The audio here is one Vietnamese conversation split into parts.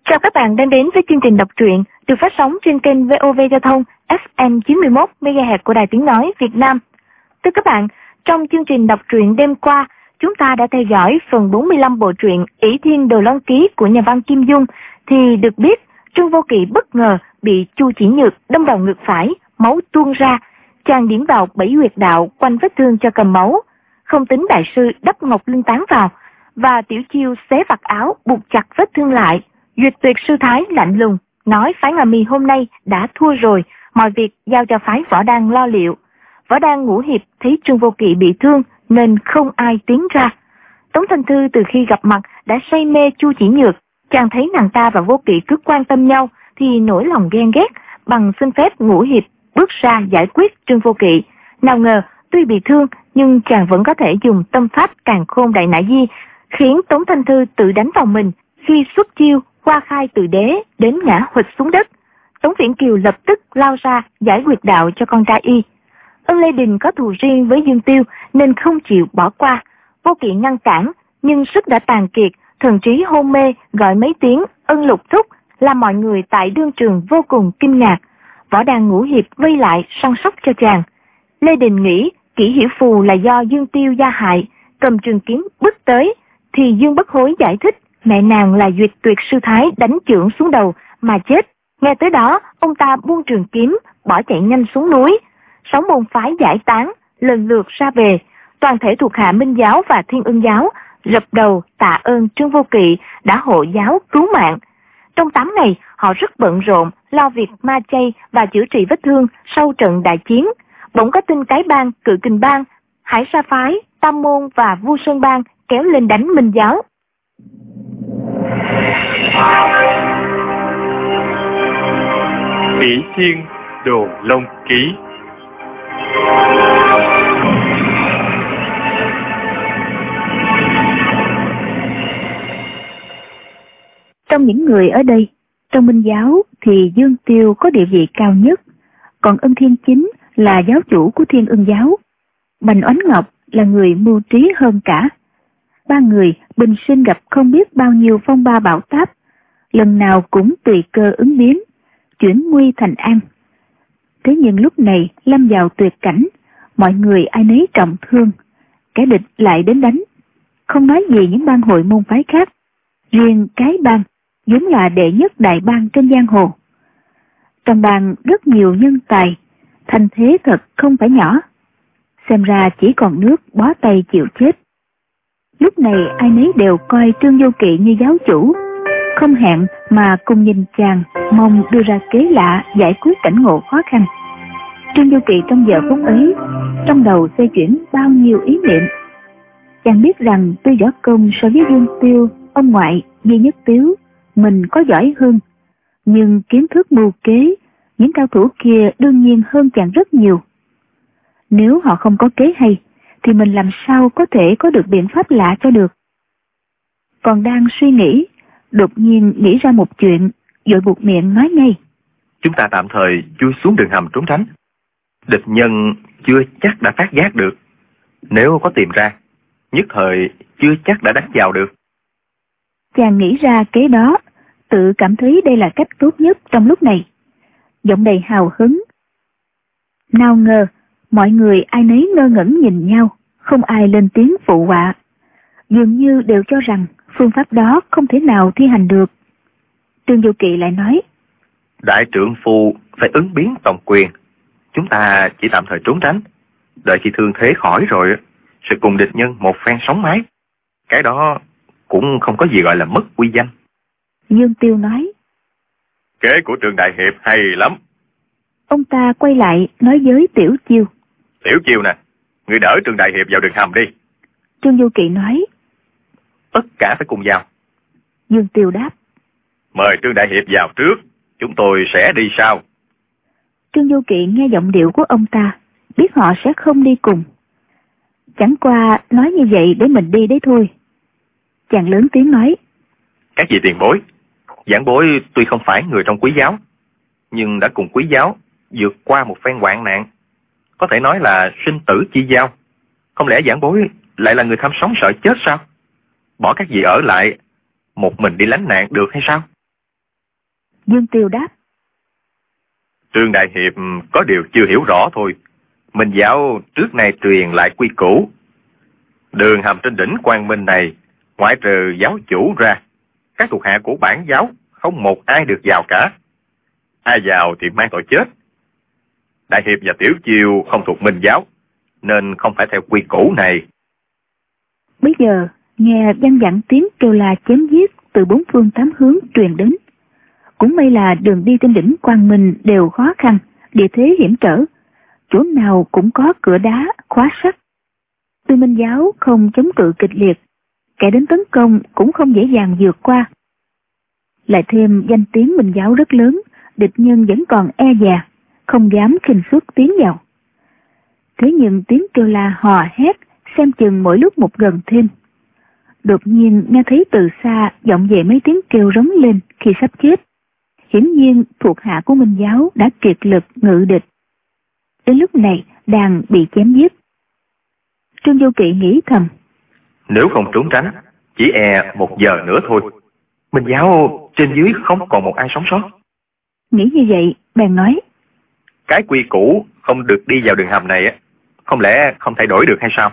Chào các bạn đang đến với chương trình đọc truyện được phát sóng trên kênh VOV Giao thông FM 91 MHz của Đài Tiếng nói Việt Nam. Thưa các bạn, trong chương trình đọc truyện đêm qua, chúng ta đã theo dõi phần 45 bộ truyện Ỷ Thiên Đồ Long Ký của nhà văn Kim Dung, thì được biết Trương Vô Kỵ bất ngờ bị Chu Chỉ Nhược đâm vào ngực phải, máu tuôn ra, chàng điểm vào 7 huyệt đạo quanh vết thương cho cầm máu. Không tính đại sư đắp ngọc linh tán vào, và Tiểu Chiêu xé vạt áo buộc chặt vết thương lại. Duyệt Tuyệt sư thái lạnh lùng nói phái Ngà Mì hôm nay đã thua rồi, mọi việc giao cho phái Võ Đăng lo liệu. Võ Đăng Ngũ Hiệp thấy Trương Vô Kỵ bị thương nên không ai tiến ra. Tống Thanh Thư từ khi gặp mặt đã say mê Chu Chỉ Nhược, chàng thấy nàng ta và Vô Kỵ cứ quan tâm nhau thì nổi lòng ghen ghét, bằng xin phép Ngũ Hiệp bước ra giải quyết Trương Vô Kỵ. Nào ngờ tuy bị thương nhưng chàng vẫn có thể dùng tâm pháp Càn Khôn Đại Nã Di khiến Tống Thanh Thư tự đánh vào mình. Khi xuất chiêu, Hoa Khai Từ Đế đến ngã huỵch xuống đất. Tống Viễn Kiều lập tức lao ra giải huyệt đạo cho con trai y. Ân Lê Đình có thù riêng với Dương Tiêu nên không chịu bỏ qua. Vô Kỵ ngăn cản nhưng sức đã tàn kiệt, thần trí hôn mê, gọi mấy tiếng Ân Lục thúc làm mọi người tại đương trường vô cùng kinh ngạc. Võ Đăng Ngũ Hiệp vây lại săn sóc cho chàng. Lê Đình nghĩ Kỷ Hiểu Phù là do Dương Tiêu gia hại, cầm trường kiếm bước tới thì Dương Bất Hối giải thích mẹ nàng là Duyệt Tuyệt sư thái đánh chưởng xuống đầu mà chết. Nghe tới đó, ông ta buông trường kiếm, bỏ chạy nhanh xuống núi. 6 môn phái giải tán, lần lượt ra về. Toàn thể thuộc hạ Minh giáo và Thiên Ưng giáo dập đầu tạ ơn Trương Vô Kỵ đã hộ giáo cứu mạng. Trong 8 ngày, họ rất bận rộn lo việc ma chay và chữa trị vết thương sau trận đại chiến. Bỗng có tin Cái Bang, Cự Kình Bang, Hải Sa phái, Tam môn và Vu Sơn Bang kéo lên đánh Minh giáo. Ỷ Thiên Đồ Long Ký. Trong những người ở đây, trong Minh giáo thì Dương Tiêu có địa vị cao nhất, còn Ân Thiên Chính là giáo chủ của Thiên Ưng giáo. Bành Oánh Ngọc là người mưu trí hơn cả. 3 người bình sinh gặp không biết bao nhiêu phong ba bão táp, lần nào cũng tùy cơ ứng biến, chuyển nguy thành an. Thế nhưng lúc này lâm vào tuyệt cảnh, mọi người ai nấy trọng thương, kẻ địch lại đến đánh. Không nói gì những bang hội môn phái khác, riêng Cái Bang vốn là đệ nhất đại bang trên giang hồ. Trong bang rất nhiều nhân tài, thành thế thật không phải nhỏ. Xem ra chỉ còn nước bó tay chịu chết. Lúc này ai nấy đều coi Trương Vô Kỵ như giáo chủ, không hẹn mà cùng nhìn chàng, mong đưa ra kế lạ giải quyết cảnh ngộ khó khăn. Trương Vô Kỵ trong giờ phút ấy, trong đầu xoay chuyển bao nhiêu ý niệm. Chàng biết rằng tuy võ công so với Dương Tiêu, ông ngoại, Duy Nhất Tiếu, mình có giỏi hơn, nhưng kiến thức mưu kế, những cao thủ kia đương nhiên hơn chàng rất nhiều. Nếu họ không có kế hay, thì mình làm sao có thể có được biện pháp lạ cho được. Còn đang suy nghĩ, đột nhiên nghĩ ra một chuyện, vội buộc miệng nói ngay. Chúng ta tạm thời chui xuống đường hầm trốn tránh. Địch nhân chưa chắc đã phát giác được. Nếu có tìm ra, nhất thời chưa chắc đã đánh vào được. Chàng nghĩ ra kế đó, tự cảm thấy đây là cách tốt nhất trong lúc này. Giọng đầy hào hứng. Nào ngờ, mọi người ai nấy ngơ ngẩn nhìn nhau, không ai lên tiếng phụ họa. Dường như đều cho rằng phương pháp đó không thể nào thi hành được. Trương Vô Kỵ lại nói. Đại trượng phu phải ứng biến toàn quyền. Chúng ta chỉ tạm thời trốn tránh. Đợi khi thương thế khỏi rồi, sẽ cùng địch nhân một phen sóng mái. Cái đó cũng không có gì gọi là mất uy danh. Dương Tiêu nói. Kế của Trương Đại Hiệp hay lắm. Ông ta quay lại nói với Tiểu Chiêu. Tiểu Chiêu nè, người đỡ Trương Đại Hiệp vào đường hầm đi. Trương Vô Kỵ nói. Tất cả phải cùng vào. Dương Tiêu đáp. Mời Trương Đại Hiệp vào trước, chúng tôi sẽ đi sau. Trương Vô Kỵ nghe giọng điệu của ông ta, biết họ sẽ không đi cùng. Chẳng qua nói như vậy để mình đi đấy thôi. Chàng lớn tiếng nói. Các vị tiền bối, giảng bối tuy không phải người trong Quý giáo, nhưng đã cùng Quý giáo vượt qua một phen hoạn nạn, có thể nói là sinh tử chi giao. Không lẽ giảng bối lại là người tham sống sợ chết sao? Bỏ các vị ở lại, một mình đi lánh nạn được hay sao? Dương Tiêu đáp. Trương đại hiệp có điều chưa hiểu rõ thôi. Minh giáo trước nay truyền lại quy củ. Đường hầm trên đỉnh Quang Minh này, ngoại trừ giáo chủ ra, các thuộc hạ của bản giáo không một ai được vào cả. Ai vào thì mang tội chết. Đại hiệp và Tiểu Chiêu không thuộc Minh giáo, nên không phải theo quy củ này. Bây giờ nghe vang vẳng tiếng kêu la chém giết từ bốn phương tám hướng truyền đến. Cũng may là đường đi trên đỉnh Quang Minh đều khó khăn, địa thế hiểm trở, chỗ nào cũng có cửa đá khóa sắt. Tuy Minh giáo không chống cự kịch liệt, kẻ đến tấn công cũng không dễ dàng vượt qua. Lại thêm danh tiếng Minh giáo rất lớn, địch nhân vẫn còn e dè, không dám khinh suất tiến vào. Thế nhưng tiếng kêu la hò hét xem chừng mỗi lúc một gần thêm. Đột nhiên nghe thấy từ xa vọng về mấy tiếng kêu rống lên khi sắp chết. Hiển nhiên thuộc hạ của Minh giáo đã kiệt lực ngự địch. Đến lúc này đang bị chém giết. Trương Vô Kỵ nghĩ thầm, nếu không trốn tránh, chỉ e 1 giờ nữa thôi, Minh giáo trên dưới không còn một ai sống sót. Nghĩ như vậy bèn nói, cái quy củ không được đi vào đường hầm này, không lẽ không thay đổi được hay sao?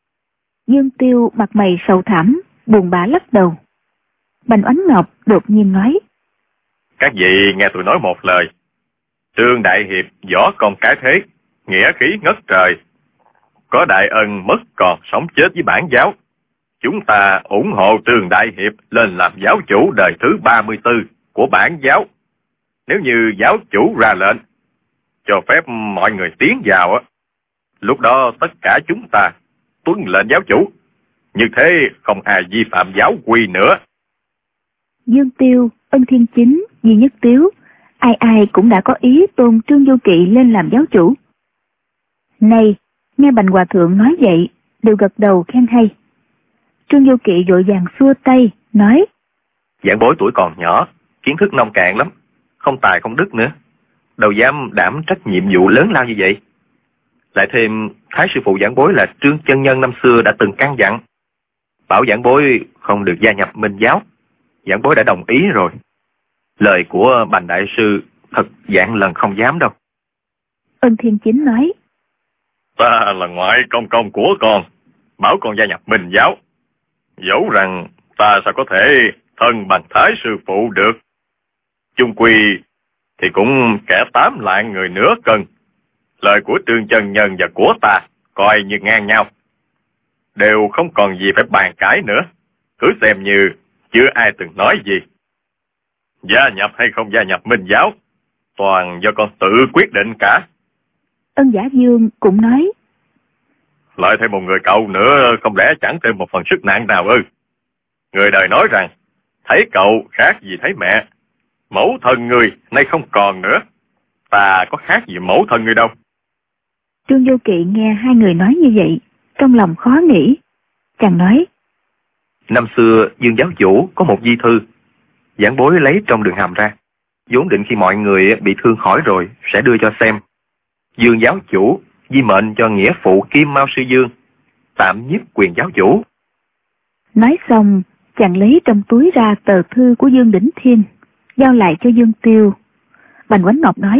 Dương Tiêu mặt mày sầu thảm, buồn bã lắc đầu. Bành Oánh Ngọc đột nhiên nói, các vị nghe tôi nói một lời. Trương đại hiệp võ công cái thế, nghĩa khí ngất trời, có đại ân mất còn sống chết với bản giáo. Chúng ta ủng hộ Trương đại hiệp lên làm giáo chủ đời thứ 34 của bản giáo. Nếu như giáo chủ ra lệnh cho phép mọi người tiến vào, lúc đó tất cả chúng ta tuân lệnh giáo chủ, như thế không ai vi phạm giáo quy nữa. Dương Tiêu, Ân Thiên Chính, Di Nhất Tiếu, ai ai cũng đã có ý tôn Trương Vô Kỵ lên làm giáo chủ. Này, nghe Bành Hòa Thượng nói vậy, đều gật đầu khen hay. Trương Vô Kỵ vội vàng xua tay, nói, Giảng bối tuổi còn nhỏ, kiến thức nông cạn lắm, không tài không đức nữa, đâu dám đảm trách nhiệm vụ lớn lao như vậy. Lại thêm Thái sư phụ giảng bối là Trương chân nhân năm xưa đã từng căn dặn, bảo giảng bối không được gia nhập Minh giáo. Giảng bối đã đồng ý rồi. Lời của Bành đại sư thật vạn lần không dám đâu. Ân Thiên Chính nói, ta là ngoại công công của con, bảo con gia nhập Minh giáo. Dẫu rằng ta sao có thể thân bằng Thái sư phụ được, chung quy thì cũng kẻ 8 lạng người nửa cân. Lời của Trương chân nhân và của ta coi như ngang nhau, đều không còn gì phải bàn cãi nữa. Cứ xem như chưa ai từng nói gì. Gia nhập hay không gia nhập Minh giáo, toàn do con tự quyết định cả. Ân Giả Dương cũng nói, lại thêm một người cậu nữa, không lẽ chẳng thêm một phần sức nặng nào ư? Người đời nói rằng thấy cậu khác gì thấy mẹ. Mẫu thân người nay không còn nữa, ta có khác gì mẫu thân người đâu. Trương Vô Kỵ nghe hai người nói như vậy, trong lòng khó nghĩ. Chàng nói, năm xưa Dương giáo chủ có một di thư, giảng bối lấy trong đường hầm ra, vốn định khi mọi người bị thương khỏi rồi sẽ đưa cho xem. Dương giáo chủ di mệnh cho nghĩa phụ Kim Mao sư Dương tạm nhiếp quyền giáo chủ. Nói xong, chàng lấy trong túi ra tờ thư của Dương Đỉnh Thiên, giao lại cho Dương Tiêu. Bành Oánh Ngọc nói,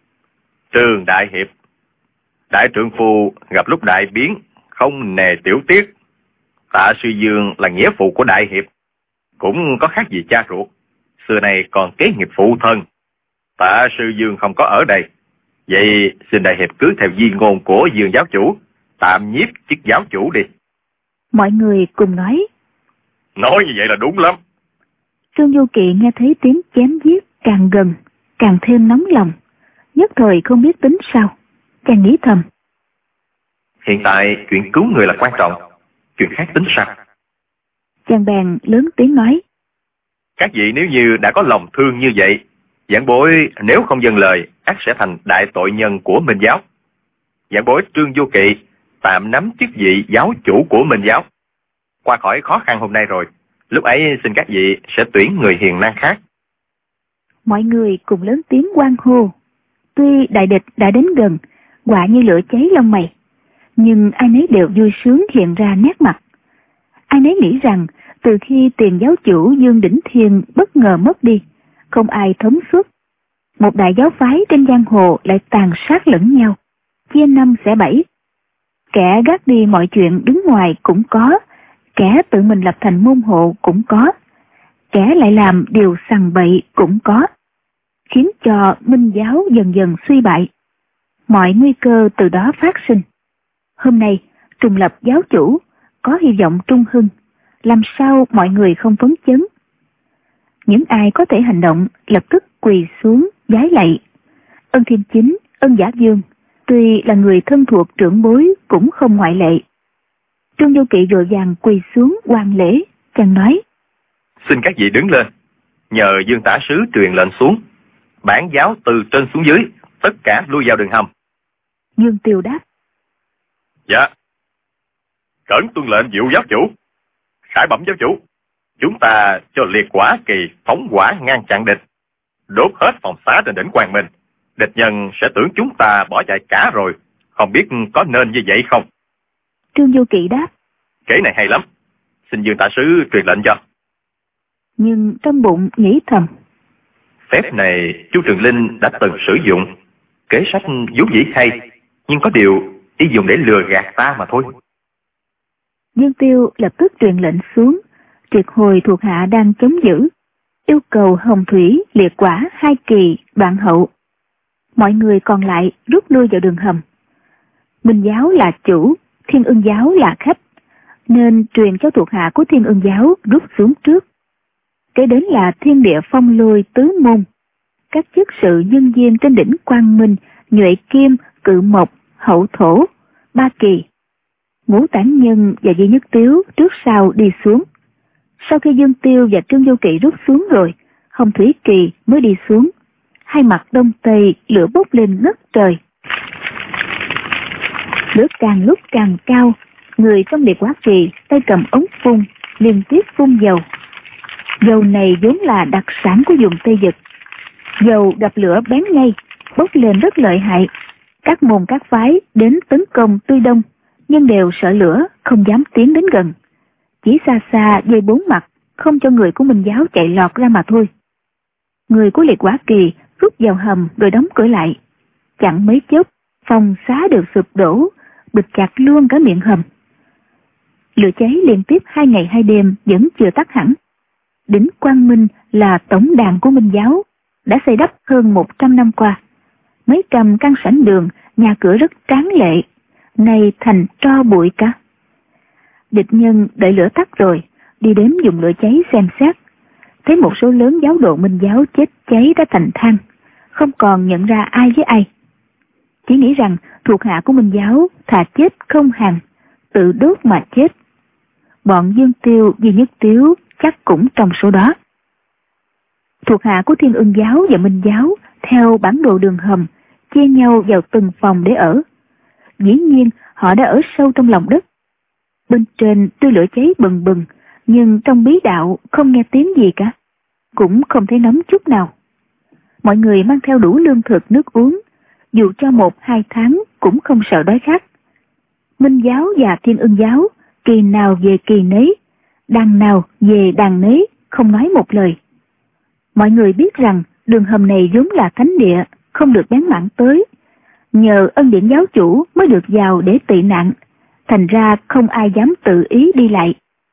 Trương đại hiệp, đại trượng phu gặp lúc đại biến, không nề tiểu tiết. Tạ sư Dương là nghĩa phụ của đại hiệp, cũng có khác gì cha ruột, xưa này còn kế nghiệp phụ thân. Tạ sư Dương không có ở đây, vậy xin đại hiệp cứ theo di ngôn của Dương giáo chủ, tạm nhiếp chức giáo chủ đi. Mọi người cùng nói như vậy là đúng lắm. Trương Vô Kỵ nghe thấy tiếng chém giết càng gần, càng thêm nóng lòng, nhất thời không biết tính sao. Chàng nghĩ thầm, hiện tại chuyện cứu người là quan trọng, chuyện khác tính sao. Chàng bèn lớn tiếng nói, các vị nếu như đã có lòng thương như vậy, giảng bối nếu không dâng lời ắt sẽ thành đại tội nhân của Minh giáo. Giảng bối Trương Vô Kỵ tạm nắm chức vị giáo chủ của Minh giáo. Qua khỏi khó khăn hôm nay rồi, lúc ấy xin các vị sẽ tuyển người hiền năng khác. Mọi người cùng lớn tiếng hoan hô. Tuy đại địch đã đến gần, quả như lửa cháy lông mày, nhưng ai nấy đều vui sướng hiện ra nét mặt. Ai nấy nghĩ rằng từ khi tiền giáo chủ Dương Đỉnh Thiên bất ngờ mất đi, không ai thống suốt. Một đại giáo phái trên giang hồ lại tàn sát lẫn nhau, chia năm xẻ bảy. Kẻ gác đi mọi chuyện đứng ngoài cũng có, kẻ tự mình lập thành môn hộ cũng có, kẻ lại làm điều sằng bậy cũng có, khiến cho Minh giáo dần dần suy bại. Mọi nguy cơ từ đó phát sinh. Hôm nay, trùng lập giáo chủ, có hy vọng trung hưng, làm sao mọi người không phấn chấn? Những ai có thể hành động lập tức quỳ xuống vái lạy. Ân Thiên Chính, Ân Giả Dương, tuy là người thân thuộc trưởng bối cũng không ngoại lệ. Trương Vô Kỵ vội vàng quỳ xuống hoàn lễ, chàng nói: Xin các vị đứng lên, nhờ Dương Tả Sứ truyền lệnh xuống, bản giáo từ trên xuống dưới, tất cả lui vào đường hầm. Dương Tiêu đáp: Dạ. Cẩn tuân lệnh Diệu giáo chủ. Khải bẩm giáo chủ, chúng ta cho liệt quả kỳ phóng hỏa ngăn chặn địch, đốt hết phòng xá trên đỉnh Quang Minh. Địch nhân sẽ tưởng chúng ta bỏ chạy cả rồi, không biết có nên như vậy không? Trương Vô Kỵ đáp: Kế này hay lắm, xin Dương Tả Sứ truyền lệnh cho. Nhưng trong bụng nghĩ thầm: Phép này chú Trường Linh đã từng sử dụng, kế sách vốn dĩ hay, nhưng có điều y dùng để lừa gạt ta mà thôi. Dương Tiêu lập tức truyền lệnh xuống, triệt hồi thuộc hạ đang chống giữ, yêu cầu Hồng Thủy liệt quả 2 kỳ đoạn hậu. Mọi người còn lại rút lui vào đường hầm. Minh giáo là chủ, Thiên Ưng giáo là khách, nên truyền cho thuộc hạ của Thiên Ưng giáo rút xuống trước. Kế đến là Thiên Địa Phong Lôi tứ môn, các chức sự nhân viên trên đỉnh Quang Minh, Nhuệ Kim, Cự Mộc, Hậu Thổ, 3 kỳ. Ngũ Tản Nhân và Duy Nhất Tiếu trước sau đi xuống. Sau khi Dương Tiêu và Trương Vô Kỵ rút xuống rồi, Hồng Thủy Kỳ mới đi xuống. Hai mặt đông tây lửa bốc lên ngất trời. Lửa càng lúc càng cao, người trong liệt quả kỳ tay cầm ống phun liên tiếp phun dầu. Dầu này vốn là đặc sản của vùng Tây Vực. Dầu gặp lửa bén ngay, bốc lên rất lợi hại. Các môn các phái đến tấn công tươi đông, nhưng đều sợ lửa, không dám tiến đến gần. Chỉ xa xa dây 4 mặt, không cho người của Minh giáo chạy lọt ra mà thôi. Người của liệt quả kỳ rút vào hầm rồi đóng cửa lại. Chẳng mấy chốc, phòng xá được sụp đổ, bịt chặt luôn cả miệng hầm. Lửa cháy liên tiếp 2 ngày 2 đêm vẫn chưa tắt hẳn. Đỉnh Quang Minh là tổng đàn của Minh giáo, đã xây đắp hơn 100 năm qua. Mấy trăm căn sảnh đường, nhà cửa rất tráng lệ, nay thành tro bụi cả. Địch nhân đợi lửa tắt rồi, đi đến dùng lửa cháy xem xét, thấy một số lớn giáo đồ Minh giáo chết cháy đã thành than, không còn nhận ra ai với ai. Chỉ nghĩ rằng thuộc hạ của Minh giáo thà chết không hàng, tự đốt mà chết. Bọn Dương Tiêu, Duy Nhất Tiếu chắc cũng trong số đó. Thuộc hạ của Thiên Ưng giáo và Minh giáo theo bản đồ đường hầm chia nhau vào từng phòng để ở. Dĩ nhiên họ đã ở sâu trong lòng đất. Bên trên tuy lửa cháy bừng bừng, nhưng trong bí đạo không nghe tiếng gì cả, cũng không thấy nóng chút nào. Mọi người mang theo đủ lương thực nước uống, dù cho 1-2 tháng cũng không sợ đói khát. Minh giáo và Thiên Ưng giáo kỳ nào về kỳ nấy, đàn nào về đàn nấy, không nói một lời. Mọi người biết rằng đường hầm này vốn là thánh địa, không được bén mảng tới. Nhờ ân điển giáo chủ mới được vào để tị nạn, thành ra không ai dám tự ý đi lại.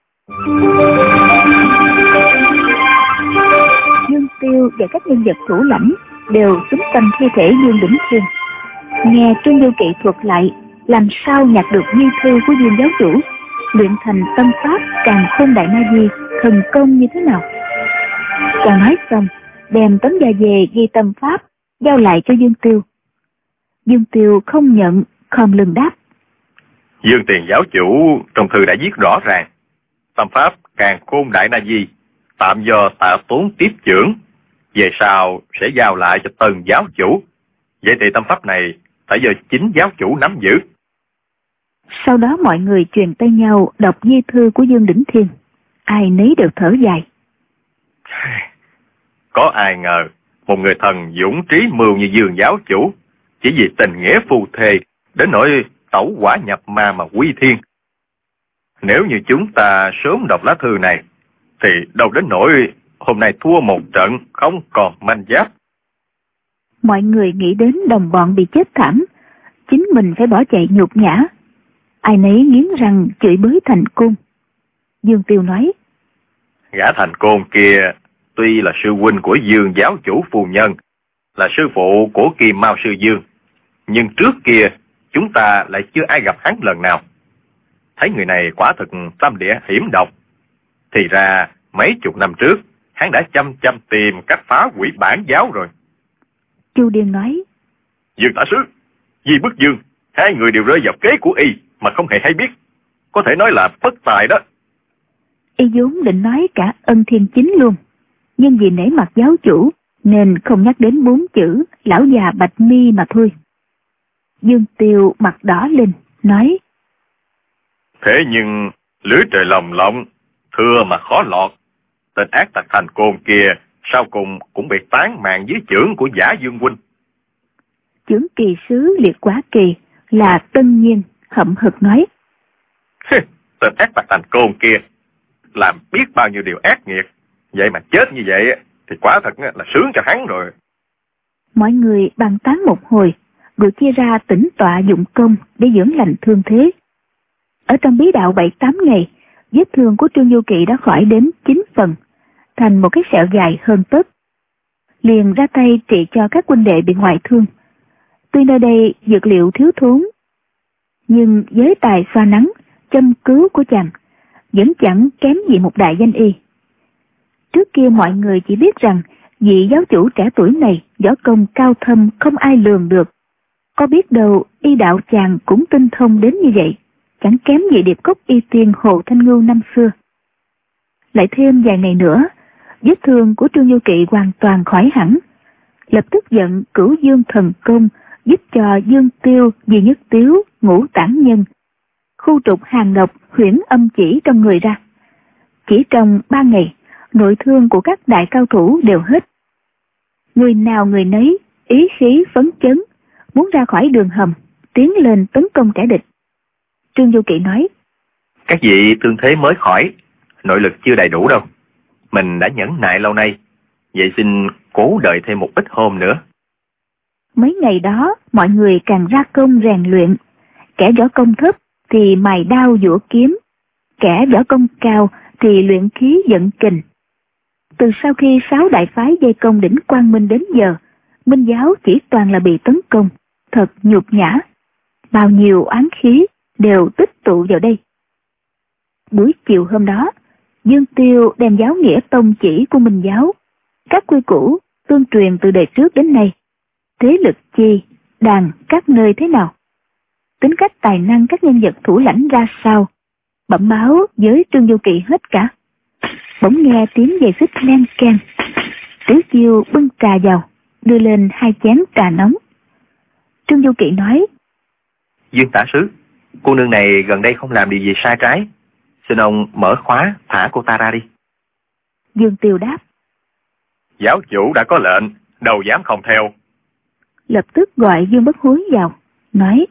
Dương Tiêu và các nhân vật thủ lãnh đều xúm quanh thi thể Dương Đỉnh Thiên. Nghe Trương Vô Kỵ thuật lại làm sao nhặt được di thư của Dương giáo chủ, luyện thành tâm pháp Càn Khôn Đại Na Di thần công như thế nào. Chàng nói xong, đem tấm da về ghi tâm pháp giao lại cho Dương Tiêu. Dương Tiêu không nhận, khom lưng đáp: Dương Tiền giáo chủ trong thư đã viết rõ ràng, tâm pháp Càn Khôn Đại Na Di tạm do Tạ Tốn tiếp trưởng, về sau sẽ giao lại cho Tần giáo chủ. Vậy thì tâm pháp này phải do chính giáo chủ nắm giữ. Sau đó mọi người truyền tay nhau đọc di thư của Dương Đỉnh Thiên, ai nấy đều thở dài. Có ai ngờ một người thần dũng trí mưu như Dương giáo chủ chỉ vì tình nghĩa phu thê đến nỗi tẩu hỏa nhập ma mà quy thiên. Nếu như chúng ta sớm đọc lá thư này thì đâu đến nỗi hôm nay thua một trận, không còn manh giáp. Mọi người nghĩ đến đồng bọn bị chết thảm, chính mình phải bỏ chạy nhục nhã. Ai nấy nghiến răng chửi bới Thành Côn. Dương Tiêu nói: Gã Thành Côn kia tuy là sư huynh của Dương giáo chủ phu nhân, là sư phụ của Kim Mao sư Dương, nhưng trước kia chúng ta lại chưa ai gặp hắn lần nào. Thấy người này quả thực tâm địa hiểm độc. Thì ra mấy chục năm trước hắn đã chăm tìm cách phá hủy bản giáo rồi. Chu Điền nói: Dương tả sứ, Di Bức Dương, hai người đều rơi vào kế của y mà không hề hay biết, có thể nói là bất tài đó. Y vốn định nói cả Ân Thiên Chính luôn, nhưng vì nể mặt giáo chủ nên không nhắc đến 4 chữ lão già Bạch Mi mà thôi. Dương Tiêu mặt đỏ lên, nói: Thế nhưng lưới trời lồng lộng, thưa mà khó lọt. Tên ác tặc Thành Côn kia sau cùng cũng bị tán mạng dưới chưởng của Giả Dương huynh. Chưởng kỳ sứ Liệt Quá Kỳ là Tân Nhiên hậm hực nói: Tên ác tặc Thành Côn kia làm biết bao nhiêu điều ác nghiệt, vậy mà chết như vậy thì quả thật là sướng cho hắn rồi. Mọi người bàn tán một hồi, rồi chia ra tĩnh tọa dụng công để dưỡng lành thương thế. Ở trong bí đạo 7-8 ngày, vết thương của Trương Du Kỵ đã khỏi đến 9 phần, thành một cái sẹo dài hơn tấc. Liền ra tay trị cho các huynh đệ bị ngoại thương. Tuy nơi đây dược liệu thiếu thốn, nhưng với tài xoa nắng, châm cứu của chàng vẫn chẳng kém gì một đại danh y. Trước kia mọi người chỉ biết rằng vị giáo chủ trẻ tuổi này võ công cao thâm không ai lường được. Có biết đâu y đạo chàng cũng tinh thông đến như vậy, chẳng kém gì điệp cốc y tiên Hồ Thanh Ngưu năm xưa. Lại thêm vài ngày nữa, vết thương của Trương Du Kỵ hoàn toàn khỏi hẳn. Lập tức giận Cửu Dương thần công giúp cho Dương Tiêu, Di Nhất Tiếu, Ngũ Tản Nhân khu trục hàng độc huyễn âm chỉ trong người ra. Chỉ trong 3 ngày, nội thương của các đại cao thủ đều hết. Người nào người nấy ý khí phấn chấn, muốn ra khỏi đường hầm, tiến lên tấn công kẻ địch. Trương Du Kỵ nói: Các vị thương thế mới khỏi, nội lực chưa đầy đủ đâu. Mình đã nhẫn nại lâu nay, vậy xin cố đợi thêm một ít hôm nữa. Mấy ngày đó, mọi người càng ra công rèn luyện. Kẻ võ công thấp thì mài đao giũa kiếm, kẻ võ công cao thì luyện khí vận kình. Từ sau khi 6 đại phái vây công đỉnh Quang Minh đến giờ, Minh giáo chỉ toàn là bị tấn công, thật nhục nhã. Bao nhiêu oán khí đều tích tụ vào đây. Buổi chiều hôm đó, Dương Tiêu đem giáo nghĩa tông chỉ của Minh giáo, các quy củ tương truyền từ đời trước đến nay, thế lực chi, đàn các nơi thế nào, tính cách tài năng các nhân vật thủ lãnh ra sao, bẩm báo với Trương Du Kỵ hết cả. Bỗng nghe tiếng giày xích len keng. Tiểu Chiêu bưng trà vào, đưa lên 2 chén trà nóng. Trương Du Kỵ nói: Dương tả sứ, cô nương này gần đây không làm điều gì sai trái, xin ông mở khóa thả cô ta ra đi. Dương Tiêu đáp: Giáo chủ đã có lệnh, đâu dám không theo. Lập tức gọi Dương Bất Hối vào, nói: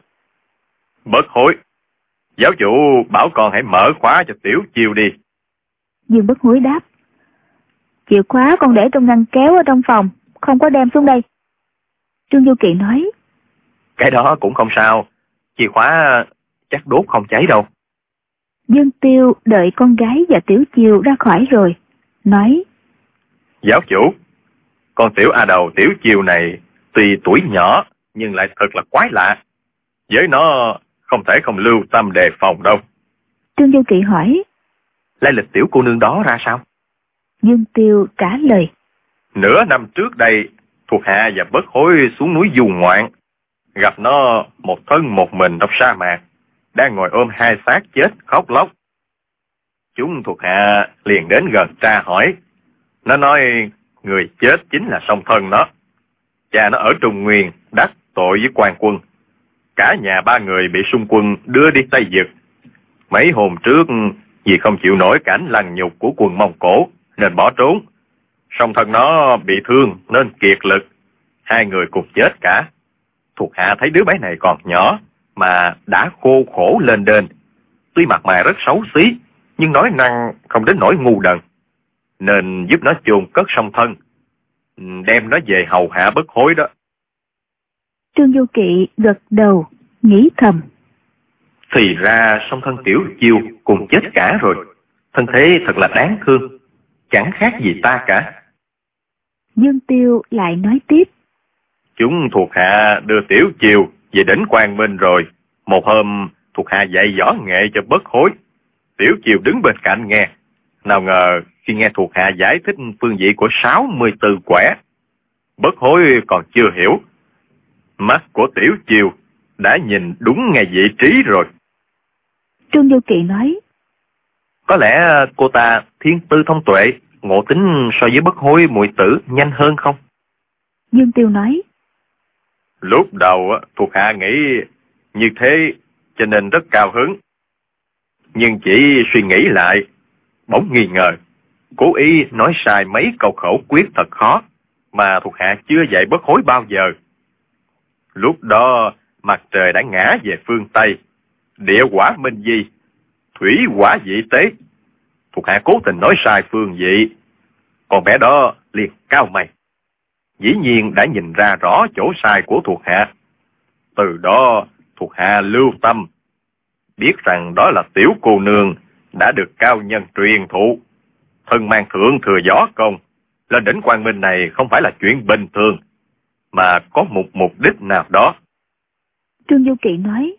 Bất Hối, giáo chủ bảo con hãy mở khóa cho Tiểu Chiêu đi. Dương Bất Hối đáp: Chìa khóa con để trong ngăn kéo ở trong phòng, không có đem xuống đây. Trương Du Kỵ nói: Cái đó cũng không sao, chìa khóa chắc đốt không cháy đâu. Dương Tiêu đợi con gái và Tiểu Chiêu ra khỏi rồi, nói: Giáo chủ, con Tiểu A Đầu Tiểu Chiêu này tuy tuổi nhỏ nhưng lại thật là quái lạ. Với nó không thể không lưu tâm đề phòng đâu. Trương Du Kỵ hỏi: Lai lịch tiểu cô nương đó ra sao? Dương Tiêu trả lời: Nửa năm trước đây, thuộc hạ và Bất Hối xuống núi du ngoạn, gặp nó một thân một mình trong sa mạc, đang ngồi ôm 2 xác chết khóc lóc. Chúng thuộc hạ liền đến gần tra hỏi. Nó nói người chết chính là song thân nó. Cha nó ở Trung Nguyên đắc tội với quan quân. Cả nhà 3 người bị xung quân đưa đi Tây Vực. Mấy hôm trước vì không chịu nổi cảnh lăng nhục của quân Mông Cổ nên bỏ trốn. Song thân nó bị thương nên kiệt lực, 2 người cùng chết cả. Thuộc hạ thấy đứa bé này còn nhỏ mà đã khô khổ lên đên. Tuy mặt mày rất xấu xí nhưng nói năng không đến nỗi ngu đần. nên giúp nó chôn cất song thân, đem nó về hầu hạ Bất Hối đó. Trương Du Kỵ gật đầu, nghĩ thầm. Thì ra song thân Tiểu Chiêu cùng chết cả rồi, thân thế thật là đáng thương, chẳng khác gì ta cả. Dương Tiêu lại nói tiếp. Chúng thuộc hạ đưa Tiểu Chiêu về đỉnh Quang Minh rồi. Một hôm thuộc hạ dạy võ nghệ cho Bất Hối. Tiểu Chiêu đứng bên cạnh nghe. Nào ngờ khi nghe thuộc hạ giải thích phương vị của 64 quẻ, Bất Hối còn chưa hiểu. Mắt của Tiểu Chiêu đã nhìn đúng ngay vị trí rồi. Trương Du Kỵ nói. Có lẽ cô ta thiên tư thông tuệ, ngộ tính so với Bất Hối muội tử nhanh hơn không? Dương Tiêu nói. Lúc đầu thuộc hạ nghĩ như thế cho nên rất cao hứng. Nhưng chỉ suy nghĩ lại, bỗng nghi ngờ, cố ý nói sai mấy câu khẩu quyết thật khó mà thuộc hạ chưa dạy Bất Hối bao giờ. Lúc đó mặt trời đã ngã về phương Tây, địa hỏa minh di, thủy hỏa dị tế. Thuộc hạ cố tình nói sai phương vị, còn bé đó liền cao mày. Dĩ nhiên đã nhìn ra rõ chỗ sai của thuộc hạ. Từ đó thuộc hạ lưu tâm, biết rằng đó là tiểu cô nương đã được cao nhân truyền thụ, thân mang thượng thừa võ công, lên đỉnh Quang Minh này không phải là chuyện bình thường, mà có một mục đích nào đó. Trương Du Kỵ nói.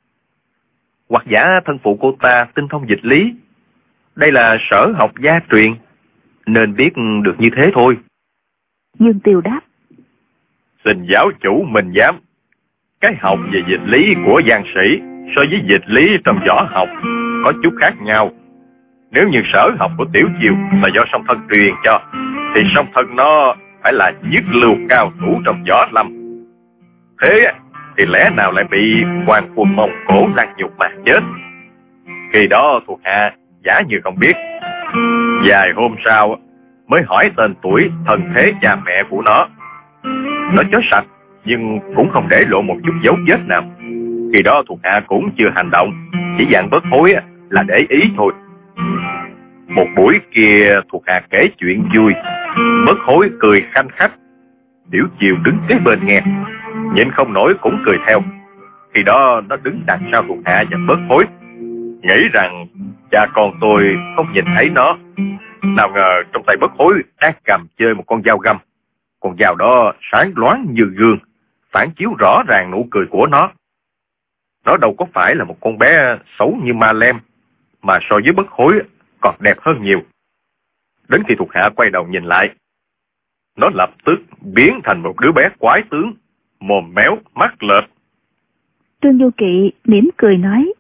Hoặc giả thân phụ cô ta tinh thông dịch lý, đây là sở học gia truyền, nên biết được như thế thôi. Dương Tiêu đáp. Xin giáo chủ mình dám, cái học về dịch lý của giang sĩ so với dịch lý trong võ học có chút khác nhau. Nếu như sở học của Tiểu Chiêu là do song thân truyền cho, thì song thân nó phải là nhất lưu cao thủ trong võ lâm. Thế thì lẽ nào lại bị quan quân Mông Cổ lăng nhục mà chết? Khi đó thuộc hạ giả như không biết. Vài hôm sau mới hỏi tên tuổi, thân thế cha mẹ của nó. Nó chết sạch nhưng cũng không để lộ một chút dấu vết nào. Khi đó thuộc hạ cũng chưa hành động, chỉ dặn Bất Hối là để ý thôi. Một buổi kia thuộc hạ kể chuyện vui, Bất Hối cười khanh khách. Tiểu Chiêu đứng kế bên nghe, nhịn không nổi cũng cười theo. Khi đó nó đứng đằng sau thuộc hạ và Bất Hối, nghĩ rằng cha con tôi không nhìn thấy nó. Nào ngờ trong tay Bất Hối đang cầm chơi một con dao găm. Con dao đó sáng loáng như gương, phản chiếu rõ ràng nụ cười của nó. Nó đâu có phải là một con bé xấu như Ma Lem, mà so với Bất Hối còn đẹp hơn nhiều. Đến khi thuộc hạ quay đầu nhìn lại, nó lập tức biến thành một đứa bé quái tướng, mồm méo, mắt lệch. Trương Du Kỵ mỉm cười nói.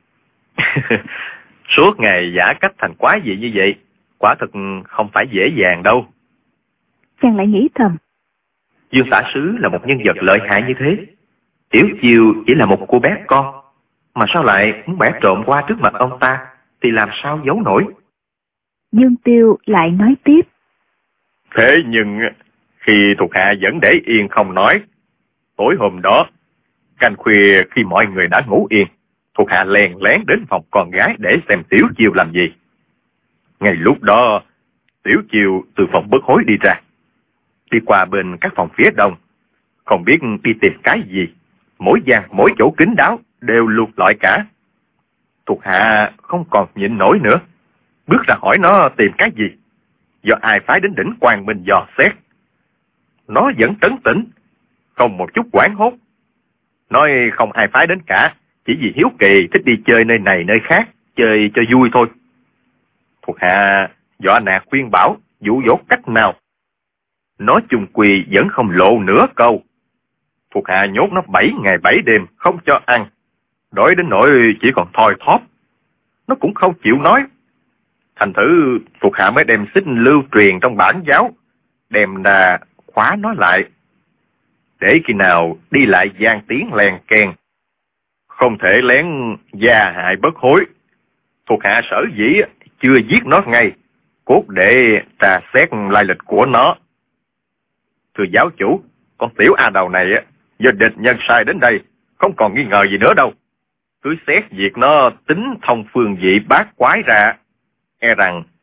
Suốt ngày giả cách thành quái gì như vậy, quả thực không phải dễ dàng đâu. Chàng lại nghĩ thầm. Dương tả sứ là một nhân vật lợi hại như thế. Tiểu Chiêu chỉ là một cô bé con, mà sao lại muốn bẻ trộm qua trước mặt ông ta, thì làm sao giấu nổi. Dương Tiêu lại nói tiếp. Thế nhưng khi thuộc hạ vẫn để yên không nói, tối hôm đó canh khuya khi mọi người đã ngủ yên, thuộc hạ lén lén đến phòng con gái để xem Tiểu Chiêu làm gì. Ngay lúc đó Tiểu Chiêu từ phòng Bất Hối đi ra, đi qua bên các phòng phía đông, không biết đi tìm cái gì. Mỗi gian mỗi chỗ kín đáo đều lục lọi cả. Thuộc hạ không còn nhịn nổi nữa, bước ra hỏi nó tìm cái gì, do ai phái đến đỉnh Quang Minh dò xét. Nó vẫn trấn tĩnh, không một chút hoảng hốt, nói không ai phái đến cả, chỉ vì hiếu kỳ thích đi chơi nơi này nơi khác, chơi cho vui thôi. Thuộc hạ dọa nạt khuyên bảo, dụ dỗ cách nào, nó chung quy vẫn không lộ nửa câu. Thuộc hạ nhốt nó 7 ngày 7 đêm không cho ăn, đói đến nỗi chỉ còn thoi thóp, nó cũng không chịu nói. Thành thử thuộc hạ mới đem xích lưu truyền trong bản giáo, đem ra khóa nó lại, để khi nào đi lại gian tiếng len keng, không thể lén gia hại Bất Hối. Thuộc hạ sở dĩ chưa giết nó ngay, cốt để tra xét lai lịch của nó. Thưa giáo chủ, con tiểu A Đầu này do địch nhân sai đến đây, không còn nghi ngờ gì nữa đâu. Cứ xét việc nó tính thông phương vị bát quái ra, e rằng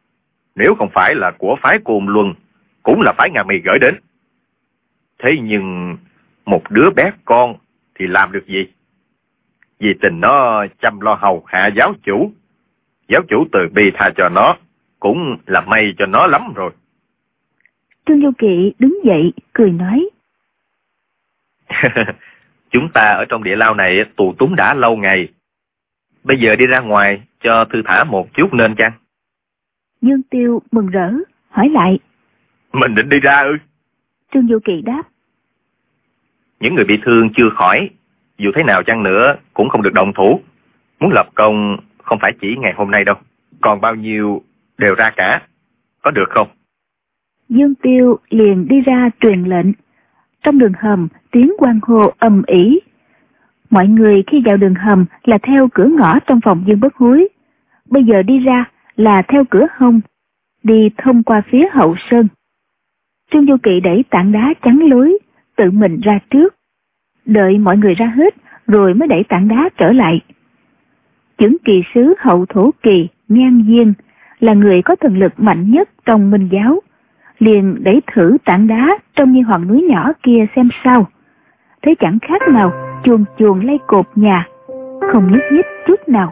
Nếu không phải là của phái Côn Luân, cũng là phái Nga Mi gửi đến. Thế nhưng một đứa bé con thì làm được gì? Vì tình nó chăm lo hầu hạ giáo chủ. Giáo chủ từ bi tha cho nó, cũng là may cho nó lắm rồi. Trương Du Kỵ đứng dậy, cười nói. Chúng ta ở trong địa lao này tù túng đã lâu ngày. Bây giờ đi ra ngoài cho thư thả một chút nên chăng? Dương Tiêu mừng rỡ, hỏi lại. Mình định đi ra ư? Trương Du Kỵ đáp. Những người bị thương chưa khỏi, dù thế nào chăng nữa cũng không được động thủ. Muốn lập công không phải chỉ ngày hôm nay đâu, còn bao nhiêu đều ra cả. Có được không? Dương Tiêu liền đi ra truyền lệnh. Trong đường hầm tiếng hoan hô ầm ĩ. Mọi người khi vào đường hầm là theo cửa ngõ trong phòng Dương Bất Hối. Bây giờ đi ra là theo cửa hông, đi thông qua phía hậu sơn. Trương Du Kỵ đẩy tảng đá chắn lối, tự mình ra trước. Đợi mọi người ra hết rồi mới đẩy tảng đá trở lại. Chưởng kỳ sứ hậu thổ kỳ Nhan Diên là người có thần lực mạnh nhất trong Minh giáo, liền đẩy thử tảng đá trong như hòn núi nhỏ kia xem sao. Thấy chẳng khác nào chuồn chuồn lay cột nhà, không nhúc nhích chút nào.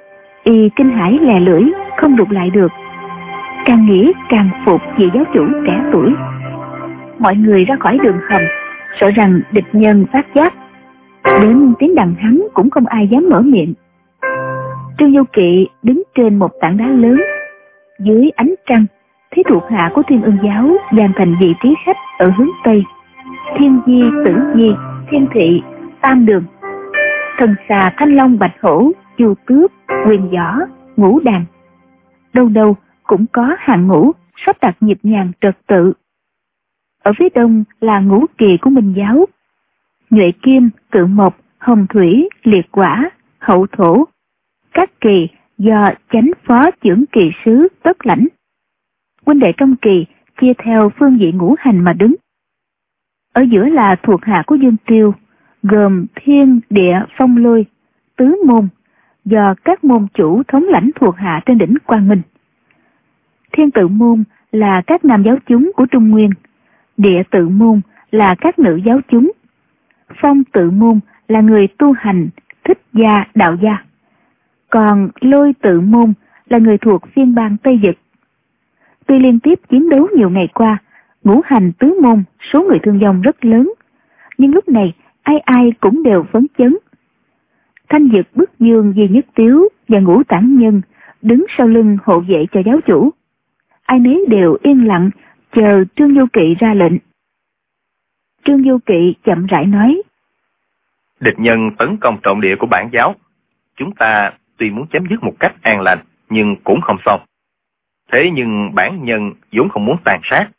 Y kinh hãi lè lưỡi, không đụng lại được. Càng nghĩ càng phục vị giáo chủ trẻ tuổi. Mọi người ra khỏi đường hầm, sợ rằng địch nhân phát giác. Đến tiếng đàn hắn cũng không ai dám mở miệng. Trương Du Kỵ đứng trên một tảng đá lớn, dưới ánh trăng thấy thuộc hạ của Thiên Ưng giáo dàn thành vị trí khách ở hướng tây: Thiên Di, Tử Di, Thiên Thị, Tam Đường, Thần Xà, Thanh Long, Bạch Hổ, Chu Tước, Quyền Võ, Ngũ Đàn. Đâu đâu cũng có hàng ngũ sắp đặt nhịp nhàng trật tự. Ở phía đông là ngũ kỳ của Minh giáo: Nhuệ Kim, Cự Mộc, Hồng Thủy, Liệt Quả, Hậu Thổ. Các kỳ do chánh phó chưởng kỳ sứ Tất lãnh. Huynh đệ trong kỳ chia theo phương vị ngũ hành mà đứng. Ở giữa là thuộc hạ của Dương Tiêu, gồm Thiên, Địa, Phong, Lôi, tứ môn, do các môn chủ thống lãnh thuộc hạ trên đỉnh Quang Minh. Thiên tự môn là các nam giáo chúng của Trung Nguyên, Địa tự môn là các nữ giáo chúng, Phong tự môn là người tu hành, thích gia, đạo gia, còn Lôi tự môn là người thuộc phiên bang Tây Dực. Tuy liên tiếp chiến đấu nhiều ngày qua, ngũ hành tứ môn số người thương vong rất lớn, nhưng lúc này ai ai cũng đều phấn chấn. Thanh Dực, Bức Dương, Di Nhất Tiếu và Ngũ Tản Nhân đứng sau lưng hộ vệ cho giáo chủ. Ai nấy đều yên lặng chờ Trương Du Kỵ ra lệnh. Trương Du Kỵ chậm rãi nói: Địch nhân tấn công trọng địa của bản giáo. Chúng ta tuy muốn chấm dứt một cách an lành, nhưng cũng không xong. Thế nhưng bản nhân vốn không muốn tàn sát.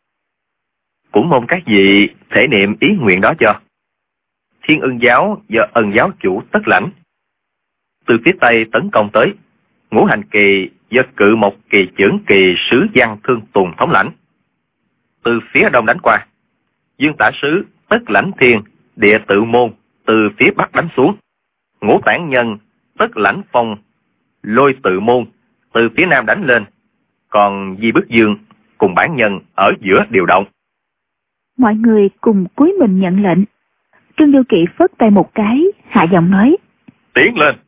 Cũng mong các vị thể niệm ý nguyện đó cho. Thiên Ưng giáo do Ân giáo chủ Tất lãnh. Từ phía Tây tấn công tới, ngũ hành kỳ do Cự Mộc kỳ chưởng kỳ sứ Văn Thương Tùng thống lãnh. Từ phía Đông đánh qua, Dương tả sứ Tất lãnh Thiên, Địa tự môn từ phía Bắc đánh xuống. Ngũ tản nhân Tất lãnh Phong, Lôi tự môn từ phía Nam đánh lên. Còn Di Bức Dương cùng bản nhân ở giữa điều động. Mọi người cùng cúi mình nhận lệnh. Trương Du Kỵ phất tay một cái, hạ giọng nói: Tiến lên.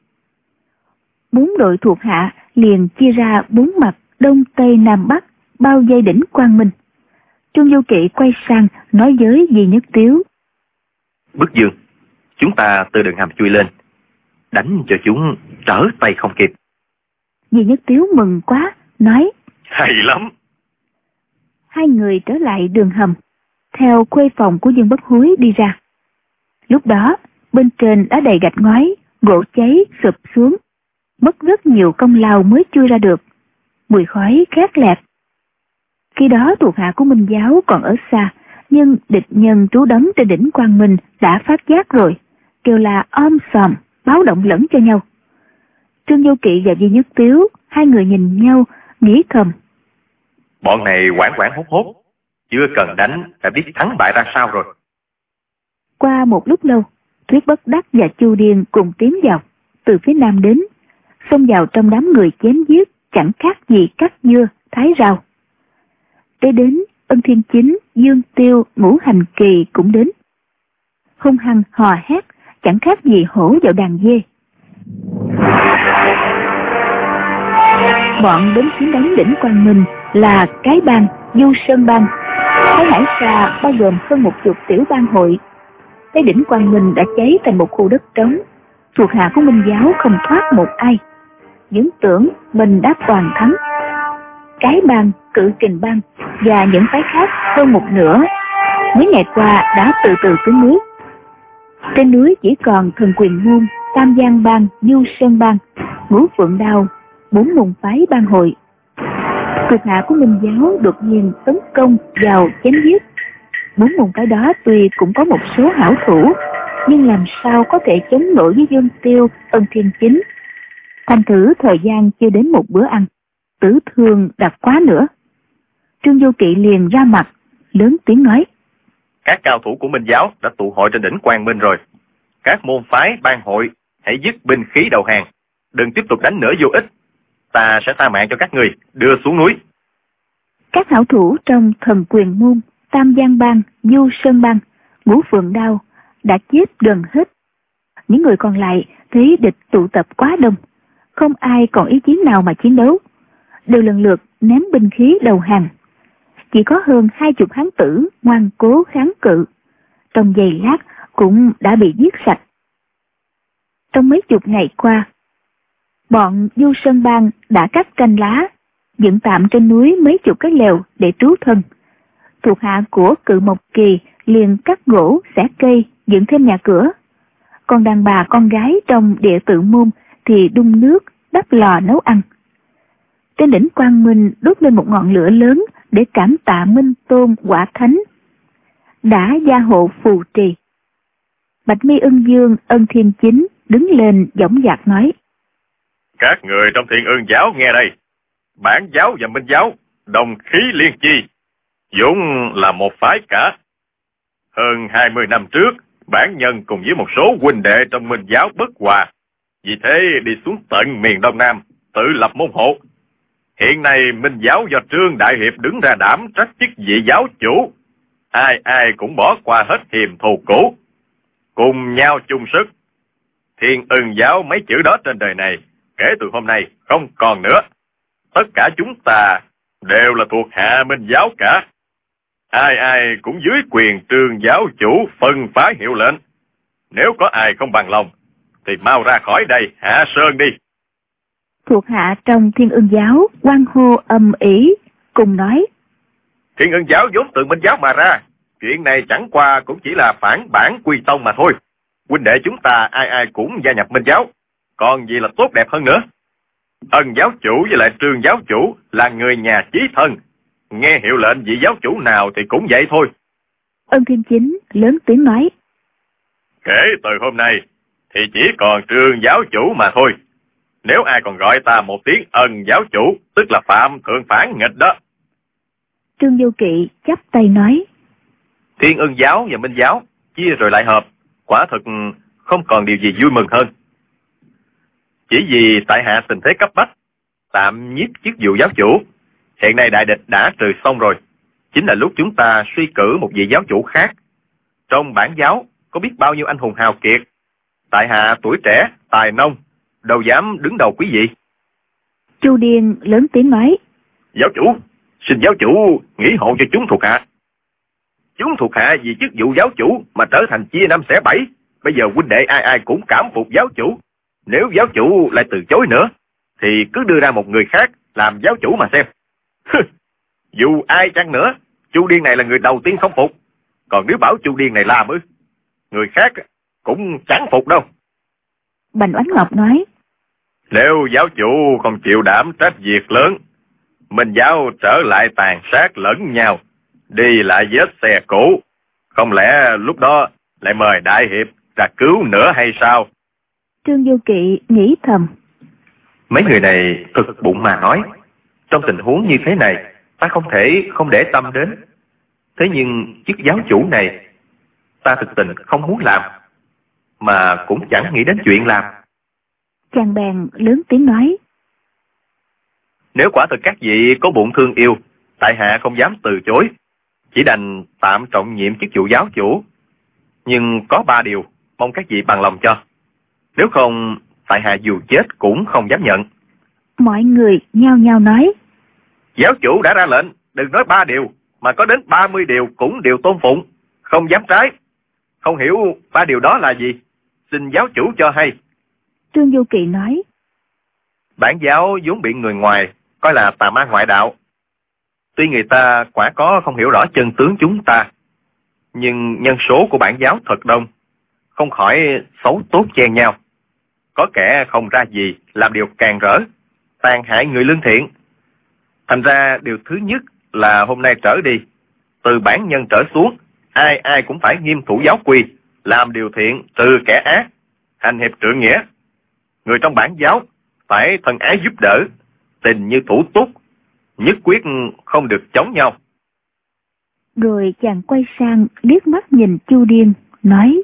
4 đội thuộc hạ liền chia ra 4 mặt Đông, Tây, Nam, Bắc, bao vây đỉnh Quang Minh. Trương Du Kỵ quay sang nói với Di Nhất Tiếu: Bức Dương, chúng ta từ đường hầm chui lên, đánh cho chúng trở tay không kịp. Di Nhất Tiếu mừng quá, nói: Hay lắm. Hai người trở lại đường hầm, theo khuê phòng của Dương Bất Hối đi ra. Lúc đó, bên trên đã đầy gạch ngói, gỗ cháy sụp xuống, mất rất nhiều công lao mới chui ra được, mùi khói khét lẹt. Khi đó thuộc hạ của Minh giáo còn ở xa, nhưng địch nhân trú đóng trên đỉnh Quang Minh đã phát giác rồi, kêu là om sòm, báo động lẫn cho nhau. Trương Du Kỵ và Di Nhất Tiếu, hai người nhìn nhau, nghĩ thầm: Bọn này quảng hốt hốt, chưa cần đánh đã biết thắng bại ra sao rồi. Qua một lúc lâu, Thuyết Bất Đắc và Chu Điên cùng tiến vào, từ phía nam đến, xông vào trong đám người chém giết, chẳng khác gì cắt dưa, thái rau. Tới đến, Ân Thiên Chính, Dương Tiêu, Ngũ Hành Kỳ cũng đến. Hung hăng hò hét, chẳng khác gì hổ vào đàn dê. Bọn đến chiến đánh đỉnh Quang Minh là Cái Bang, Du Sơn Bang. Thái Hải Xa bao gồm hơn 10 tiểu bang hội. Cái đỉnh Quang Minh đã cháy thành một khu đất trống. Thuộc hạ của Minh giáo không thoát một ai. Những tưởng mình đã toàn thắng. Cái Bang, Cự Kình Bang và những phái khác hơn một nửa mấy ngày qua đã từ từ xuống núi. Trên núi chỉ còn Thần Quyền Môn, Tam Giang Bang, Du Sơn Bang, Ngũ Phượng Đao, 4 môn phái bang hội. Thuộc hạ của Minh giáo đột nhiên tấn công vào chém giết. 4 môn phái đó tuy cũng có một số hảo thủ, nhưng làm sao có thể chống nổi với Dương Tiêu, Ân Thiên Chính. Thành thử thời gian chưa đến một bữa ăn, tử thương đã quá nữa. Trương Vô Kỵ liền ra mặt, lớn tiếng nói: Các cao thủ của Minh giáo đã tụ hội trên đỉnh Quang Minh rồi. Các môn phái ban hội hãy dứt binh khí đầu hàng, đừng tiếp tục đánh nữa vô ích. Ta sẽ tha mạng cho các người, đưa xuống núi. Các hảo thủ trong Thần Quyền Môn, Tam Giang Bang, Du Sơn Bang, Ngũ Phượng Đao đã chết gần hết. Những người còn lại thấy địch tụ tập quá đông, không ai còn ý chí nào mà chiến đấu, đều lần lượt ném binh khí đầu hàng. Chỉ có hơn 20 hán tử ngoan cố kháng cự, trong giây lát cũng đã bị giết sạch. Trong mấy chục ngày qua, bọn Du Sơn Bang đã cắt canh lá, dựng tạm trên núi mấy chục cái lều để trú thân. Thuộc hạ của Cự Mộc Kỳ liền cắt gỗ, xẻ cây, dựng thêm nhà cửa. Còn đàn bà con gái trong Địa Tự Môn thì đun nước, đắp lò nấu ăn. Trên đỉnh Quang Minh đốt lên một ngọn lửa lớn để cảm tạ Minh Tôn Quả Thánh đã gia hộ phù trì. Bạch Mi Ưng Dương, Ân Thiên Chính đứng lên dõng dạc nói: Các người trong Thiên Ưng giáo nghe đây, Bản giáo và Minh giáo đồng khí liên chi, vốn là một phái cả. Hơn 20 năm trước, bản nhân cùng với một số huynh đệ trong Minh giáo bất hòa, vì thế đi xuống tận miền Đông Nam tự lập môn hộ. Hiện nay Minh giáo do Trương Đại Hiệp đứng ra đảm trách chức vị giáo chủ, ai ai cũng bỏ qua hết hiềm thù cũ, cùng nhau chung sức. Thiên Ưng giáo mấy chữ đó trên đời này kể từ hôm nay không còn nữa. Tất cả chúng ta đều là thuộc hạ Minh giáo cả. Ai ai cũng dưới quyền Trương giáo chủ phân phái hiệu lệnh. Nếu có ai không bằng lòng thì mau ra khỏi đây hạ sơn đi. Thuộc hạ trong Thiên Ưng giáo hoan hô ầm ĩ, cùng nói: Thiên Ưng giáo vốn từ Minh giáo mà ra, chuyện này chẳng qua cũng chỉ là phản bản quy tông mà thôi. Huynh đệ chúng ta ai ai cũng gia nhập Minh giáo, còn gì là tốt đẹp hơn nữa. Ân giáo chủ với lại Trương giáo chủ là người nhà chí thân, nghe hiệu lệnh vị giáo chủ nào thì cũng vậy thôi. Ân Thiên Chính lớn tiếng nói: Kể từ hôm nay thì chỉ còn Trương giáo chủ mà thôi. Nếu ai còn gọi ta một tiếng Ân giáo chủ, tức là phạm thượng phản nghịch đó. Trương Vô Kỵ chắp tay nói: Thiên Ưng giáo và Minh giáo chia rồi lại hợp, quả thực không còn điều gì vui mừng hơn. Chỉ vì tại hạ tình thế cấp bách, tạm nhiếp chức vụ giáo chủ. Hiện nay đại địch đã trừ xong rồi, chính là lúc chúng ta suy cử một vị giáo chủ khác. Trong bản giáo có biết bao nhiêu anh hùng hào kiệt, tại hạ tuổi trẻ, tài nông, đâu dám đứng đầu quý vị. Chu Điền lớn tiếng nói: Giáo chủ, xin giáo chủ nghĩ hộ cho chúng thuộc hạ. Chúng thuộc hạ vì chức vụ giáo chủ mà trở thành chia năm xẻ bảy. Bây giờ huynh đệ ai ai cũng cảm phục giáo chủ. Nếu giáo chủ lại từ chối nữa thì cứ đưa ra một người khác làm giáo chủ mà xem. Dù ai chăng nữa, Chu Điên này là người đầu tiên không phục. Còn nếu bảo Chu Điên này làm người khác cũng chẳng phục đâu. Bành Oánh Ngọc nói: Nếu giáo chủ không chịu đảm trách việc lớn, Minh giáo trở lại tàn sát lẫn nhau, đi lại vết xe cũ, không lẽ lúc đó lại mời Đại Hiệp ra cứu nữa hay sao? Trương Vô Kỵ nghĩ thầm: Mấy người này thực bụng mà nói, trong tình huống như thế này ta không thể không để tâm đến. Thế nhưng chức giáo chủ này ta thực tình không muốn làm, mà cũng chẳng nghĩ đến chuyện làm. Chàng bèn lớn tiếng nói: Nếu quả thực các vị có bụng thương yêu tại hạ không dám từ chối, chỉ đành tạm trọng nhiệm chức vụ giáo chủ. Nhưng có 3 điều mong các vị bằng lòng cho. Nếu không, tại hạ dù chết cũng không dám nhận. Mọi người nhao nhao nói. Giáo chủ đã ra lệnh, đừng nói 3 điều, mà có đến 30 điều cũng đều tôn phụng, không dám trái. Không hiểu 3 điều đó là gì? Xin giáo chủ cho hay. Trương Du Kỳ nói. Bản giáo vốn bị người ngoài coi là tà ma ngoại đạo. Tuy người ta quả có không hiểu rõ chân tướng chúng ta, nhưng nhân số của bản giáo thật đông, không khỏi xấu tốt chen nhau. Có kẻ không ra gì làm điều càng rỡ, tàn hại người lương thiện. Thành ra điều thứ nhất là hôm nay trở đi, từ bản nhân trở xuống, ai ai cũng phải nghiêm thủ giáo quy, làm điều thiện trừ kẻ ác, hành hiệp trượng nghĩa. Người trong bản giáo phải thân ái giúp đỡ, tình như thủ túc, nhất quyết không được chống nhau. Rồi chàng quay sang liếc mắt nhìn Chu Điên, nói.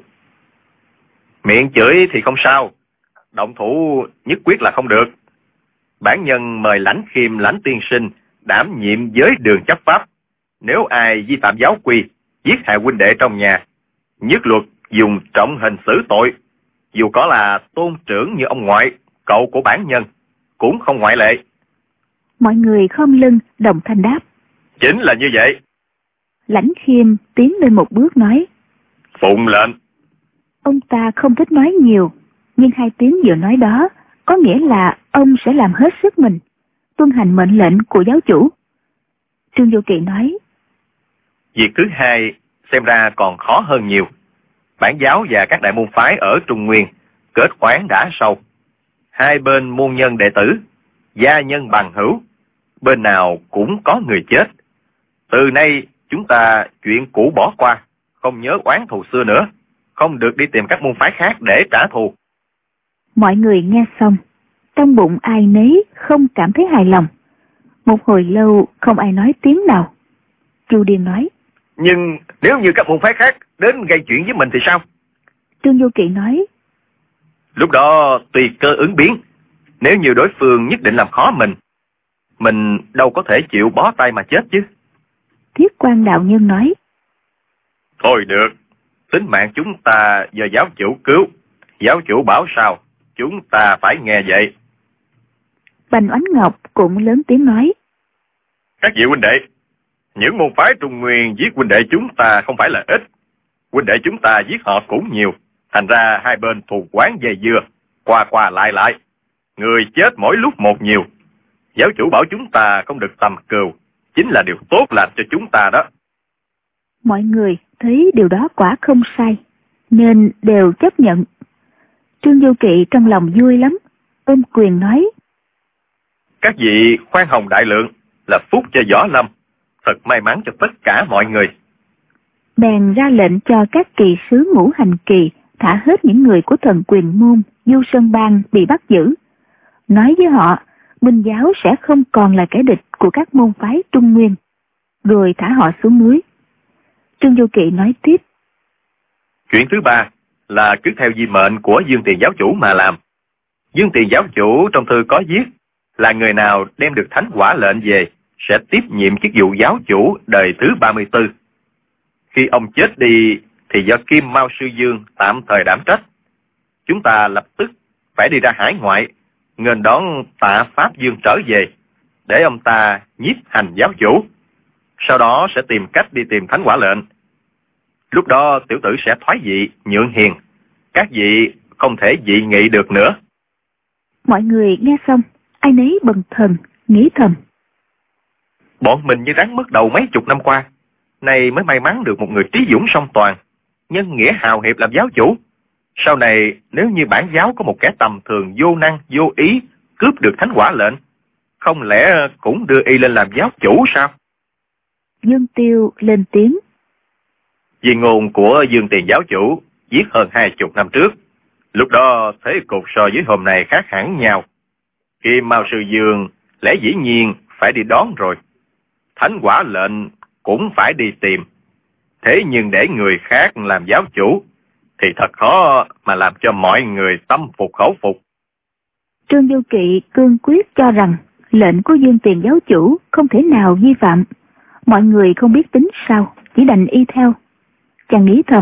Miệng chửi thì không sao, động thủ nhất quyết là không được. Bản nhân mời Lãnh Khiêm Lãnh tiên sinh đảm nhiệm giới đường chấp pháp. Nếu ai vi phạm giáo quy, giết hại huynh đệ trong nhà, nhất luật dùng trọng hình xử tội. Dù có là tôn trưởng như ông ngoại, cậu của bản nhân, cũng không ngoại lệ. Mọi người khom lưng đồng thanh đáp. Chính là như vậy. Lãnh Khiêm tiến lên một bước nói. Phụng lệnh. Ông ta không thích nói nhiều, nhưng 2 tiếng vừa nói đó có nghĩa là ông sẽ làm hết sức mình, tuân hành mệnh lệnh của giáo chủ. Trương Du Kỳ nói. Việc thứ hai xem ra còn khó hơn nhiều. Bản giáo và các đại môn phái ở Trung Nguyên kết khoán đã sâu. 2 bên môn nhân đệ tử, gia nhân bằng hữu, bên nào cũng có người chết. Từ nay chúng ta chuyện cũ bỏ qua, không nhớ oán thù xưa nữa, không được đi tìm các môn phái khác để trả thù. Mọi người nghe xong, trong bụng ai nấy không cảm thấy hài lòng. Một hồi lâu không ai nói tiếng nào. Chu Điên nói. Nhưng nếu như các môn phái khác đến gây chuyện với mình thì sao? Trương Du Kỳ nói. Lúc đó tùy cơ ứng biến. Nếu như đối phương nhất định làm khó mình đâu có thể chịu bó tay mà chết chứ. Thiết Quan đạo nhân nói. Thôi được, tính mạng chúng ta do giáo chủ cứu. Giáo chủ bảo sao, chúng ta phải nghe vậy. Bành Oánh Ngọc cũng lớn tiếng nói. Các vị huynh đệ, những môn phái Trung Nguyên giết huynh đệ chúng ta không phải là ít. Huynh đệ chúng ta giết họ cũng nhiều. Thành ra 2 bên thù oán dây dưa, qua lại. Người chết mỗi lúc một nhiều. Giáo chủ bảo chúng ta không được tầm cừu, chính là điều tốt lành cho chúng ta đó. Mọi người thấy điều đó quả không sai, nên đều chấp nhận. Trương Du Kỵ trong lòng vui lắm, ôm quyền nói. Các vị khoan hồng đại lượng, là phúc cho Võ Lâm, thật may mắn cho tất cả mọi người. Bèn ra lệnh cho các kỳ sứ Ngũ Hành Kỳ thả hết những người của Thần Quyền Môn, Du Sơn Bang bị bắt giữ. Nói với họ, Minh giáo sẽ không còn là kẻ địch của các môn phái Trung Nguyên, rồi thả họ xuống núi. Trương Du Kỵ nói tiếp. Chuyện thứ 3 là cứ theo di mệnh của Dương Tiền giáo chủ mà làm. Dương Tiền giáo chủ trong thư có viết là người nào đem được thánh quả lệnh về sẽ tiếp nhiệm chức vụ giáo chủ đời thứ 34. Khi ông chết đi thì do Kim Mao Sư Dương tạm thời đảm trách. Chúng ta lập tức phải đi ra hải ngoại, nghênh đón Tạ Pháp Dương trở về, để ông ta nhiếp hành giáo chủ. Sau đó sẽ tìm cách đi tìm thánh quả lệnh. Lúc đó tiểu tử sẽ thoái vị, nhượng hiền. Các vị không thể dị nghị được nữa. Mọi người nghe xong, ai nấy bần thần, nghĩ thầm. Bọn mình như rắn mất đầu mấy chục năm qua, nay mới may mắn được một người trí dũng song toàn, nhân nghĩa hào hiệp làm giáo chủ. Sau này nếu như bản giáo có một kẻ tầm thường vô năng, vô ý, cướp được thánh quả lệnh, không lẽ cũng đưa y lên làm giáo chủ sao? Dương Tiêu lên tiếng. Vì ngôn của Dương Tiền giáo chủ viết hơn 20 năm trước, lúc đó thế cục so với hôm nay khác hẳn nhau. Kim Mao Sư Dương lẽ dĩ nhiên phải đi đón rồi, thánh quả lệnh cũng phải đi tìm. Thế nhưng để người khác làm giáo chủ thì thật khó mà làm cho mọi người tâm phục khẩu phục. Trương Du Kỵ cương quyết cho rằng lệnh của Dương Tiền giáo chủ không thể nào vi phạm, Mọi người không biết tính sao, chỉ đành y theo. Chàng nghĩ thầm.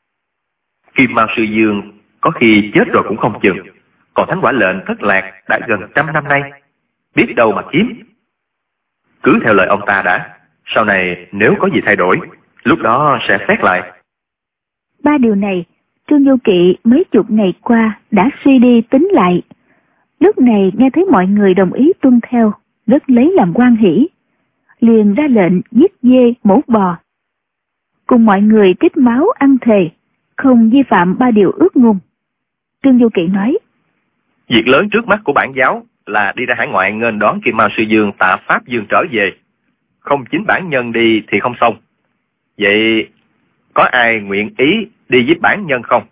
Kim Mao Sư Dương có khi chết rồi cũng không chừng, còn thánh quả lệnh thất lạc đã gần 100 năm nay, biết đâu mà kiếm. Cứ theo lời ông ta đã, sau này nếu có gì thay đổi, lúc đó sẽ xét lại. 3 điều này, Trương Du Kỵ mấy chục ngày qua đã suy đi tính lại. Lúc này nghe thấy mọi người đồng ý tuân theo, rất lấy làm hoan hỉ. Liền ra lệnh giết dê mổ bò. Cùng mọi người trích máu ăn thề, không vi phạm 3 điều ước ngôn. Trương Du Kỵ nói. Việc lớn trước mắt của bản giáo là đi ra hải ngoại nghênh đón Kim Mao Sư Dương tạ Pháp Dương trở về. Không chính bản nhân đi thì không xong. Vậy có ai nguyện ý đi với bản nhân không?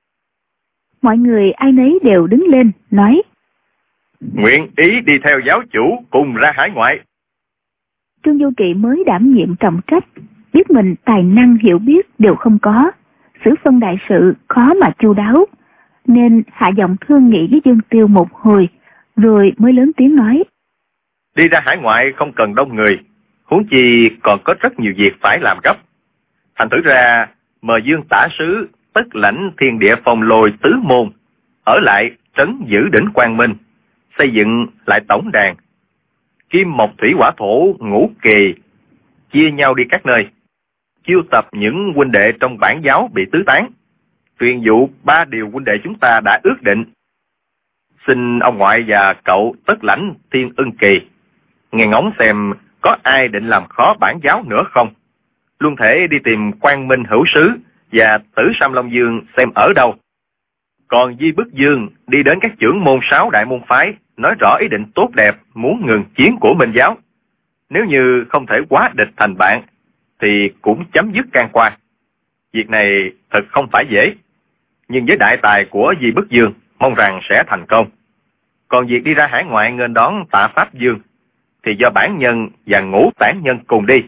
Mọi người ai nấy đều đứng lên, nói. Nguyện ý đi theo giáo chủ cùng ra hải ngoại. Trương Du Kỵ mới đảm nhiệm trọng trách, biết mình tài năng hiểu biết đều không có, xử phân đại sự khó mà chu đáo, nên hạ giọng thương nghị với Dương Tiêu một hồi, rồi mới lớn tiếng nói. Đi ra hải ngoại không cần đông người, huống chi còn có rất nhiều việc phải làm gấp. Thành thử ra mời Dương tả sứ tất lãnh thiên địa phong lôi tứ môn, ở lại trấn giữ đỉnh Quang Minh, xây dựng lại tổng đàn. Kim mộc thủy hỏa thổ ngũ kỳ chia nhau đi các nơi, chiêu tập những huynh đệ trong bản giáo bị tứ tán, tuyên dụ 3 điều huynh đệ chúng ta đã ước định. Xin ông ngoại và cậu tất lãnh thiên ưng kỳ nghe ngóng xem có ai định làm khó bản giáo nữa không. Luôn thể đi tìm Quang Minh Hữu Sứ và Tử Sam Long Dương xem ở đâu. Còn Di Bức Dương đi đến các trưởng môn 6 đại môn phái, nói rõ ý định tốt đẹp muốn ngừng chiến của Minh giáo. Nếu như không thể quá địch thành bạn thì cũng chấm dứt can qua. Việc này thật không phải dễ, nhưng với đại tài của Di Bức Dương mong rằng sẽ thành công. Còn việc đi ra hải ngoại nghênh đón tạ Pháp Dương thì do bản nhân và Ngũ Tản Nhân cùng đi.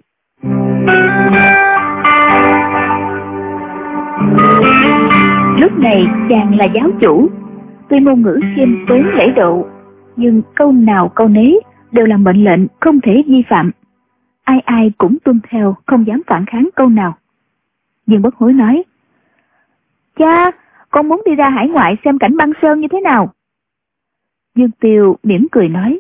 Lúc này chàng là giáo chủ, tuy ngôn ngữ khiêm tốn lễ độ, nhưng câu nào câu nấy đều là mệnh lệnh không thể vi phạm. Ai ai cũng tuân theo, không dám phản kháng câu nào. Dương Bất Hối nói. Cha, con muốn đi ra hải ngoại xem cảnh băng sơn như thế nào. Dương Tiêu mỉm cười nói.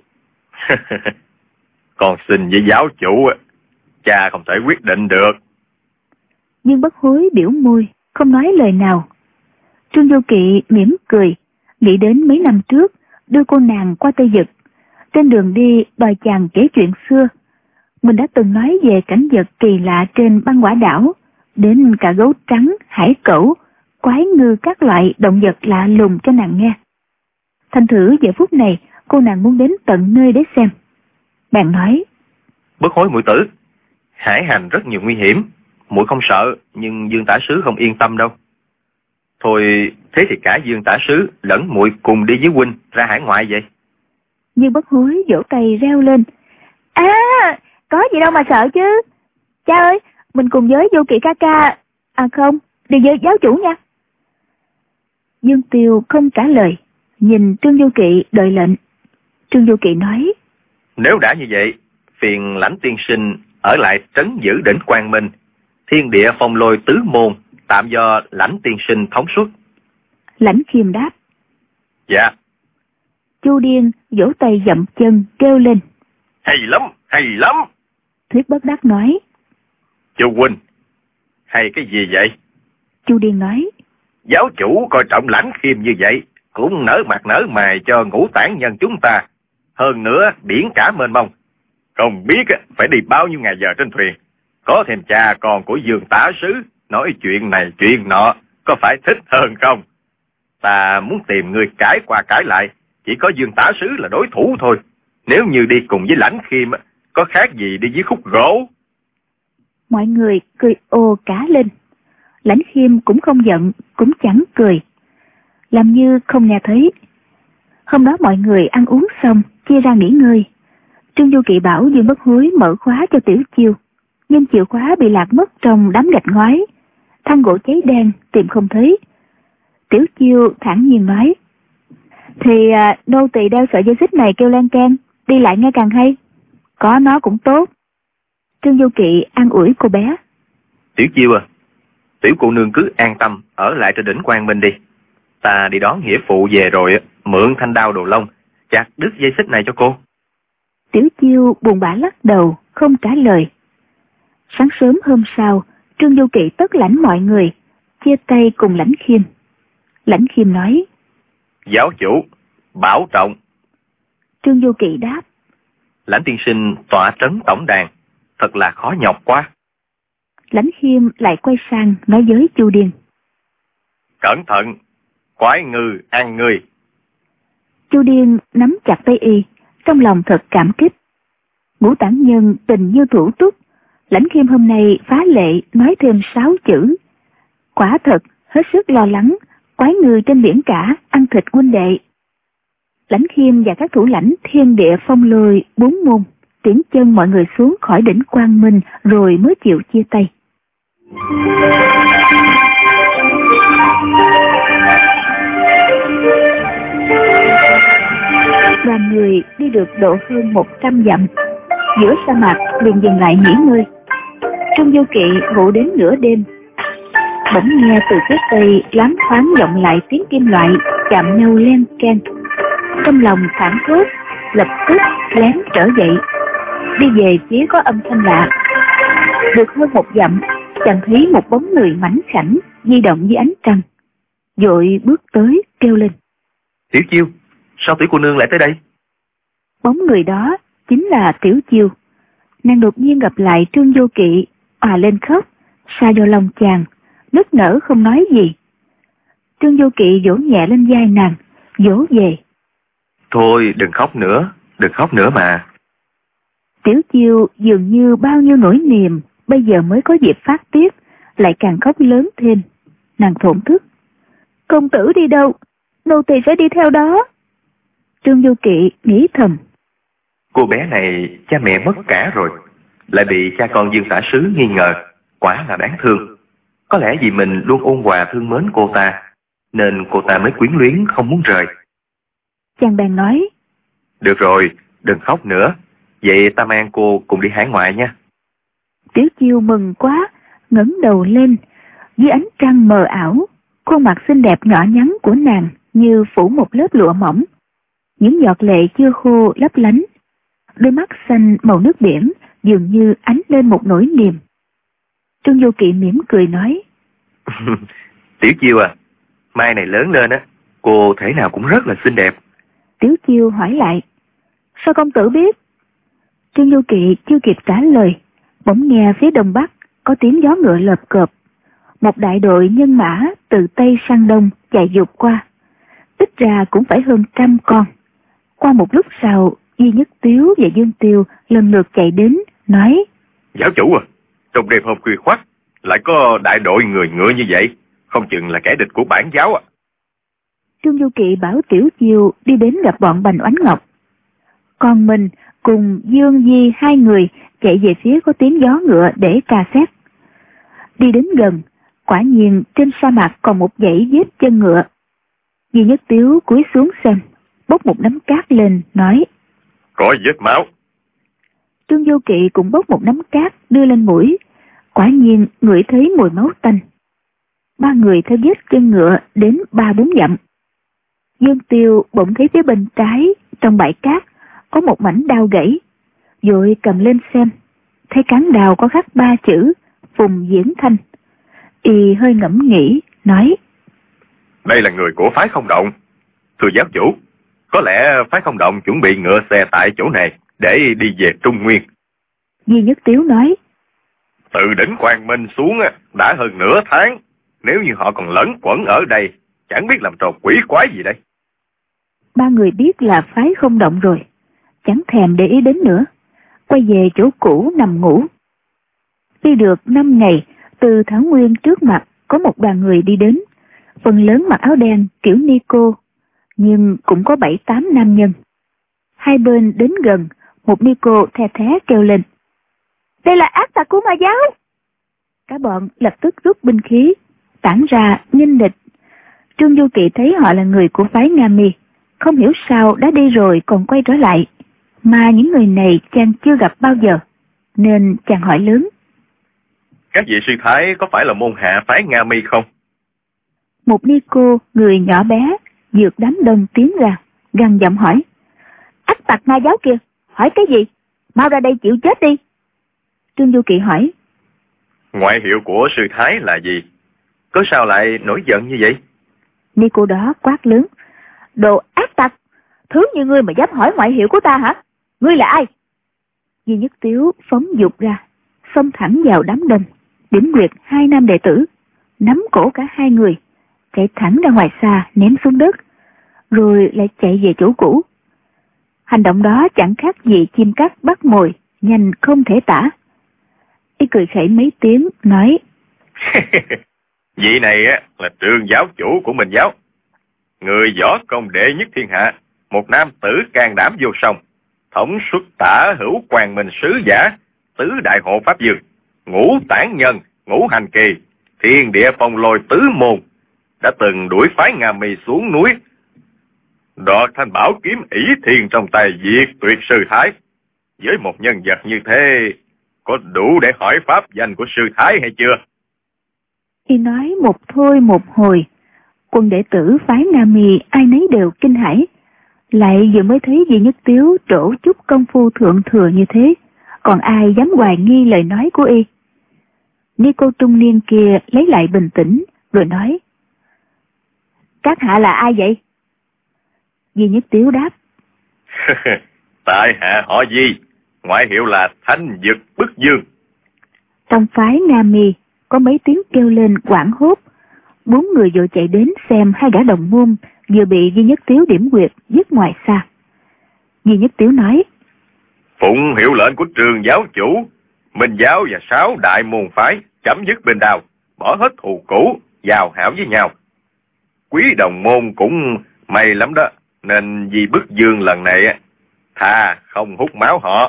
Con xin với giáo chủ, cha không thể quyết định được. Dương Bất Hối biểu môi, không nói lời nào. Trương Du Kỵ mỉm cười, nghĩ đến mấy năm trước đưa cô nàng qua Tây Dực. Trên đường đi đòi chàng kể chuyện xưa. Mình đã từng nói về cảnh vật kỳ lạ trên băng quả đảo, đến cả gấu trắng, hải cẩu, quái ngư các loại động vật lạ lùng cho nàng nghe. Thành thử giờ phút này cô nàng muốn đến tận nơi để xem. Bạn nói. Bất Hối muội tử, hải hành rất nhiều nguy hiểm, muội không sợ, nhưng Dương tả sứ không yên tâm đâu. Thôi thế thì cả Dương tả sứ lẫn muội cùng đi với huynh ra hải ngoại vậy. Dương Bất Hối vỗ tay reo lên. À, có gì đâu mà sợ chứ. Cha ơi, mình cùng với Du Kỵ ca ca. À không, đi với giáo chủ nha. Dương Tiêu không trả lời, nhìn Trương Du Kỵ đợi lệnh. Trương Du Kỵ nói. Nếu đã như vậy, phiền Lãnh tiên sinh ở lại trấn giữ đỉnh Quang Minh, thiên địa phong lôi tứ môn tạm do Lãnh tiên sinh thống suất. Lãnh Khiêm đáp. Dạ. Chu Điên vỗ tay dậm chân kêu lên. Hay lắm, hay lắm. Thuyết Bất Đắc nói. Chu huynh, hay cái gì vậy? Chu Điên nói. Giáo chủ coi trọng Lãnh Khiêm như vậy, cũng nở mặt nở mày cho Ngũ Tản Nhân chúng ta. Hơn nữa biển cả mênh mông, không biết phải đi bao nhiêu ngày giờ trên thuyền. Có thêm cha con của Dương tả sứ nói chuyện này chuyện nọ, có phải thích hơn không? Ta muốn tìm người cãi qua cãi lại, chỉ có Dương tả sứ là đối thủ thôi. Nếu như đi cùng với Lãnh Khiêm, có khác gì đi với khúc gỗ. Mọi người cười ồ cả lên. Lãnh Khiêm cũng không giận, cũng chẳng cười, làm như không nghe thấy. Hôm đó mọi người ăn uống xong, chia ra nghỉ ngơi. Trương Du Kỵ bảo Dương Bất Hối mở khóa cho Tiểu Chiêu, nhưng chìa khóa bị lạc mất trong đám gạch ngói. Thang gỗ cháy đen, tìm không thấy. Tiểu Chiêu thản nhiên nói. Thì nô tỳ đeo sợi dây xích này kêu len keng, đi lại nghe càng hay. Có nó cũng tốt. Trương Du Kỵ an ủi cô bé. Tiểu Chiêu à, tiểu cô nương cứ an tâm ở lại trên đỉnh Quang Minh đi. Ta đi đón nghĩa phụ về rồi mượn thanh đao đồ lông, chặt đứt dây xích này cho cô. Tiểu Chiêu buồn bã lắc đầu, không trả lời. Sáng sớm hôm sau, Trương Du Kỵ tất lãnh mọi người, chia tay cùng Lãnh Khiêm. Lãnh Khiêm nói: Giáo chủ, bảo trọng. Trương Du Kỵ đáp: Lãnh tiên sinh tọa trấn tổng đàn, thật là khó nhọc quá. Lãnh Khiêm lại quay sang nói với Chu Điền: Cẩn thận, quái ngư ăn ngươi. Chu Điền nắm chặt tay y, trong lòng thật cảm kích. Ngũ Tản Nhân tình như thủ túc, Lãnh Khiêm hôm nay phá lệ nói thêm 6 chữ. Quả thật hết sức lo lắng, quái ngư trên biển cả ăn thịt huynh đệ. Lãnh Khiêm và các thủ lãnh Thiên Địa Phong Lôi 4 môn tiễn chân mọi người xuống khỏi đỉnh Quang Minh rồi mới chịu chia tay. Đoàn người đi được độ hơn 100 dặm, giữa sa mạc liền dừng lại nghỉ ngơi. Trương Du Kỵ ngủ đến nửa đêm, bỗng nghe từ phía tây loáng thoáng vọng lại tiếng kim loại chạm nhau len keng. Trong lòng thảng thốt, lập tức lén trở dậy, đi về phía có âm thanh lạ. Được hơn 1 dặm, chàng thấy một bóng người mảnh khảnh di động dưới ánh trăng, vội bước tới kêu lên: Tiểu Chiêu, sao tiểu cô nương lại tới đây? Bóng người đó chính là Tiểu Chiêu. Nàng đột nhiên gặp lại Trương Du Kỵ, òa lên khóc, sa vào lòng chàng, nức nở không nói gì. Trương Du Kỵ vỗ nhẹ lên vai nàng, dỗ về: Thôi đừng khóc nữa mà. Tiểu Chiêu dường như bao nhiêu nỗi niềm bây giờ mới có dịp phát tiết, lại càng khóc lớn thêm. Nàng thổn thức: Công tử đi đâu, nô tỳ phải đi theo đó. Trương Du Kỵ nghĩ thầm: Cô bé này cha mẹ mất cả rồi, lại bị cha con Dương tả sứ nghi ngờ, quả là đáng thương. Có lẽ vì mình luôn ôn hòa thương mến cô ta, nên cô ta mới quyến luyến không muốn rời. Chàng bèn nói: Được rồi, đừng khóc nữa, vậy ta mang cô cùng đi hải ngoại nha. Tiểu Chiêu mừng quá, ngẩng đầu lên, dưới ánh trăng mờ ảo, khuôn mặt xinh đẹp nhỏ nhắn của nàng như phủ một lớp lụa mỏng. Những giọt lệ chưa khô lấp lánh, đôi mắt xanh màu nước biển dường như ánh lên một nỗi niềm. Trương Du Kỵ mỉm cười nói: Tiểu Chiêu à, mai này lớn lên á, cô thể nào cũng rất là xinh đẹp. Tiểu Chiêu hỏi lại: Sao công tử biết? Trương Du Kỵ chưa kịp trả lời, bỗng nghe phía đông bắc có tiếng gió ngựa lợp cợp. Một đại đội nhân mã từ tây sang đông chạy vụt qua, ít ra cũng phải hơn 100 con. Qua một lúc sau, Duy Nhất Tiếu và Dương Tiêu lần lượt chạy đến, nói: Giáo chủ à, trong đêm hôm khuya khoắt lại có đại đội người ngựa như vậy, không chừng là kẻ địch của bản giáo à. Trương Du Kỵ bảo Tiểu Chiêu đi đến gặp bọn Bành Oánh Ngọc, còn mình cùng Dương Di 2 người chạy về phía có tiếng gió ngựa để tra xét. Đi đến gần, quả nhiên trên sa mạc còn một dãy vết chân ngựa. Duy Nhất Tiếu cúi xuống xem, bốc một nắm cát lên, nói: Có vết máu. Trương Du Kỵ cũng bốc một nắm cát đưa lên mũi, quả nhiên ngửi thấy mùi máu tanh. 3 người theo vết chân ngựa đến 3-4 dặm. Dương Tiêu bỗng thấy phía bên trái trong bãi cát có một mảnh đao gãy, vội cầm lên xem, thấy cán đao có khắc 3 chữ Phùng Diễn Thanh. Y hơi ngẫm nghĩ, nói: Đây là người của phái Không Động. Thưa giáo chủ, có lẽ phái Không Động chuẩn bị ngựa xe tại chỗ này để đi về Trung Nguyên. Duy Nhất Tiếu nói: Từ đỉnh Quang Minh xuống đã hơn nửa tháng, nếu như họ còn lẫn quẩn ở đây, chẳng biết làm trò quỷ quái gì đây. 3 người biết là phái Không Động rồi, chẳng thèm để ý đến nữa, quay về chỗ cũ nằm ngủ. Đi được 5 ngày, từ Thảo Nguyên trước mặt có một đoàn người đi đến, phần lớn mặc áo đen kiểu Nico, nhưng cũng có 7-8 nam nhân. Hai bên đến gần, một Nico the thé kêu lên: Đây là ác tặc của Ma giáo. Cả bọn lập tức rút binh khí, tản ra nghênh địch. Trương Du Kỵ thấy họ là người của phái Nga Mi, không hiểu sao đã đi rồi còn quay trở lại, mà những người này chàng chưa gặp bao giờ. nên chàng hỏi lớn. Các vị sư thái có phải là môn hạ phái Nga Mi không? Một ni cô người nhỏ bé vượt đám đông tiến ra, gằn giọng hỏi. Ách tặc ma giáo kia, hỏi cái gì? Mau ra đây chịu chết đi. Trương Du Kỵ hỏi. Ngoại hiệu của sư thái là gì? Có sao lại nổi giận như vậy? Ni cô đó quát lớn. Đồ ác tặc, thứ như ngươi mà dám hỏi ngoại hiệu của ta hả? Ngươi là ai? Di Nhất Tiếu phóng dục ra, xông thẳng vào đám đông, điểm quyệt hai nam đệ tử, nắm cổ cả hai người, chạy thẳng ra ngoài xa ném xuống đất, rồi lại chạy về chỗ cũ. Hành động đó chẳng khác gì chim cắt bắt mồi, nhanh không thể tả. Y cười khẩy mấy tiếng, nói. Vị này là Trường giáo chủ của Minh giáo, người võ công đệ nhất thiên hạ, một nam tử can đảm vô song, thống xuất tả hữu quang minh sứ giả, tứ đại hộ pháp dương, ngũ tản nhân, ngũ hành kỳ, thiên địa phong lôi tứ môn, đã từng đuổi phái Nga Mi xuống núi, đoạt thanh bảo kiếm ỷ thiên trong tay diệt tuyệt sư thái. Với một nhân vật như thế, có đủ để hỏi pháp danh của sư thái hay chưa? Y nói một thôi một hồi, quân đệ tử phái Nga Mi ai nấy đều kinh hãi. Lại vừa mới thấy Di Nhất Tiếu trổ chút công phu thượng thừa như thế, còn ai dám hoài nghi lời nói của y. Ni cô trung niên kia lấy lại bình tĩnh, rồi nói. Các hạ là ai vậy? Di Nhất Tiếu đáp. Tại hạ họ Di, ngoại hiệu là Thanh Dực Bức Dương. Trong phái Nga Mi có mấy tiếng kêu lên quảng hốt. 4 người vội chạy đến xem hai gã đồng môn vừa bị Di Nhất Tiếu điểm quyệt giết ngoài xa. Di Nhất Tiếu nói. Phụng hiệu lệnh của Trường giáo chủ, Minh giáo và 6 đại môn phái chấm dứt bên đào, bỏ hết thù cũ, giao hảo với nhau. Quý đồng môn cũng may lắm đó, nên Di Bức Dương lần này thà không hút máu họ.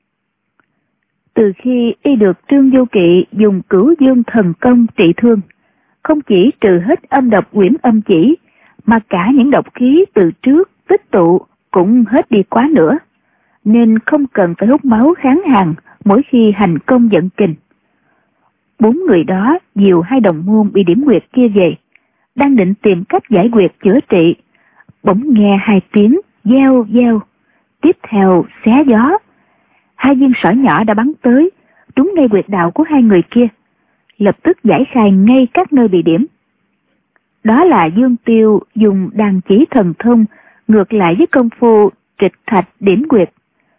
Từ khi y được Trương Du Kỵ dùng Cửu Dương thần công trị thương, không chỉ trừ hết âm độc quyển âm chỉ, mà cả những độc khí từ trước tích tụ cũng hết đi quá nữa, nên không cần phải hút máu kháng hàn mỗi khi hành công vận kình. 4 người đó dìu hai đồng môn bị điểm quyệt kia về, đang định tìm cách giải quyệt chữa trị, bỗng nghe 2 tiếng gieo gieo, tiếp theo xé gió. 2 viên sỏi nhỏ đã bắn tới, trúng ngay quyệt đạo của 2 người kia, lập tức giải khai ngay các nơi bị điểm. Đó là Dương Tiêu dùng đàn chỉ thần thông ngược lại với công phu trịch thạch điểm quyệt.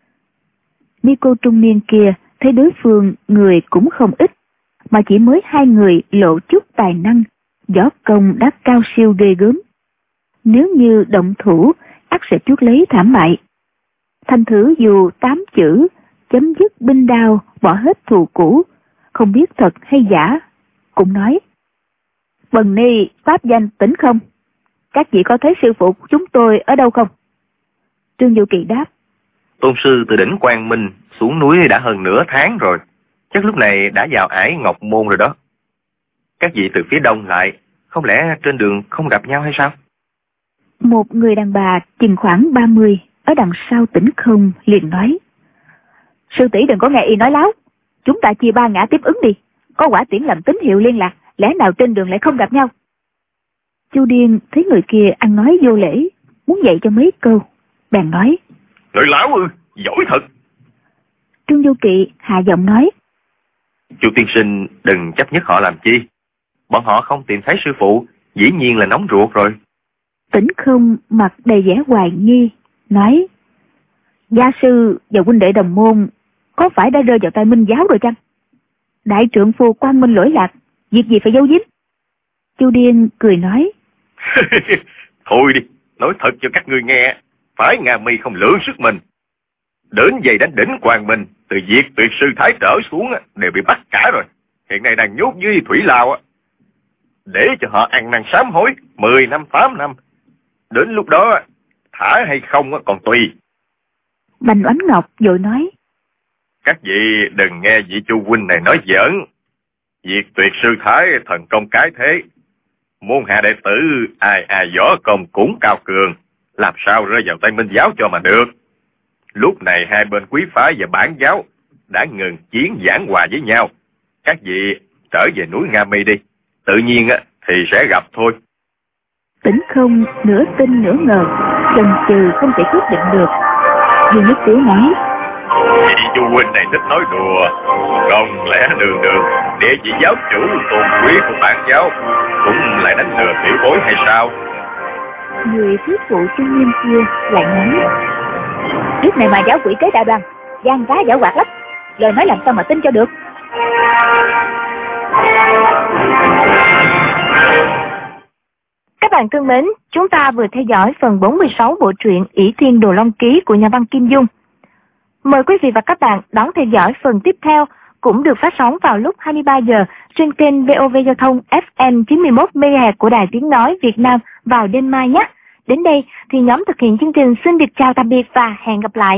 Ni cô trung niên kia thấy đối phương người cũng không ít, mà chỉ mới 2 người lộ chút tài năng, võ công đã cao siêu ghê gớm. Nếu như động thủ, ắt sẽ chuốc lấy thảm bại. Thành thử dù 8 chữ chấm dứt binh đao, bỏ hết thù cũ, không biết thật hay giả, cũng nói. Bần ni pháp danh Tĩnh Không, các vị có thấy sư phụ của chúng tôi ở đâu không? Trương Du Kỵ đáp. Tôn sư từ đỉnh Quang Minh xuống núi đã hơn nửa tháng rồi, chắc lúc này đã vào ải Ngọc Môn rồi đó. Các vị từ phía đông lại, không lẽ trên đường không gặp nhau hay sao? Một người đàn bà chừng khoảng 30 ở đằng sau Tĩnh Không liền nói. Sư tỷ đừng có nghe y nói láo, chúng ta chia 3 ngã tiếp ứng đi, có quả tiễn làm tín hiệu liên lạc, lẽ nào trên đường lại không gặp nhau? Chu Điên thấy người kia ăn nói vô lễ, muốn dạy cho mấy câu, bèn nói. Nói láo ư, giỏi thật. Trương Du Kỵ hạ giọng nói. Chu tiên sinh đừng chấp nhất họ làm chi, bọn họ không tìm thấy sư phụ, dĩ nhiên là nóng ruột rồi. Tĩnh Không mặt đầy vẻ hoài nghi, nói. Gia sư và huynh đệ đồng môn có phải đã rơi vào tay Minh giáo rồi chăng? Đại trượng phu quang minh lỗi lạc, việc gì phải giấu giếm? Chu Điên cười nói. Thôi đi, nói thật cho các ngươi nghe, phái Nga Mi không lượng sức mình. Đến giày đánh đỉnh Quang Minh, từ diệt tuyệt sư thái trở xuống đều bị bắt cả rồi. Hiện nay đang nhốt dưới thủy lao. Để cho họ ăn năn sám hối 10 năm 8 năm. Đến lúc đó thả hay không còn tùy. Bành Oánh Ngọc vội nói. Các vị đừng nghe vị Chu huynh này nói giỡn. Diệt tuyệt sư thái thần công cái thế, môn hạ đệ tử ai ai võ công cũng cao cường, làm sao rơi vào tay Minh giáo cho mà được. Lúc này hai bên quý phái và bản giáo đã ngừng chiến giảng hòa với nhau. Các vị trở về núi Nga Mi đi. Tự nhiên thì sẽ gặp thôi. Tĩnh không nửa tin nửa ngờ, chần chừ không thể quyết định được. Dương Nhất Tiếu nói: Vị chu huynh này thích nói đùa. Không lẽ đường đường địa vị giáo chủ tôn quý của bản giáo cũng lại đánh lừa tiểu bối hay sao? Người thuyết phụ trung niên kia lại nói: Lúc này mà giáo quỷ kế đại đoàn, gian trá giảo hoạt lắm, lời nói làm sao mà tin cho được. Các bạn thân mến, chúng ta vừa theo dõi phần 46 bộ truyện Ỷ Thiên Đồ Long Ký của nhà văn Kim Dung. Mời quý vị và các bạn đón theo dõi phần tiếp theo, cũng được phát sóng vào lúc 23 giờ trên kênh VOV Giao thông FM 91 MHz của Đài Tiếng nói Việt Nam vào đêm mai nhé. Đến đây thì nhóm thực hiện chương trình xin được chào tạm biệt và hẹn gặp lại.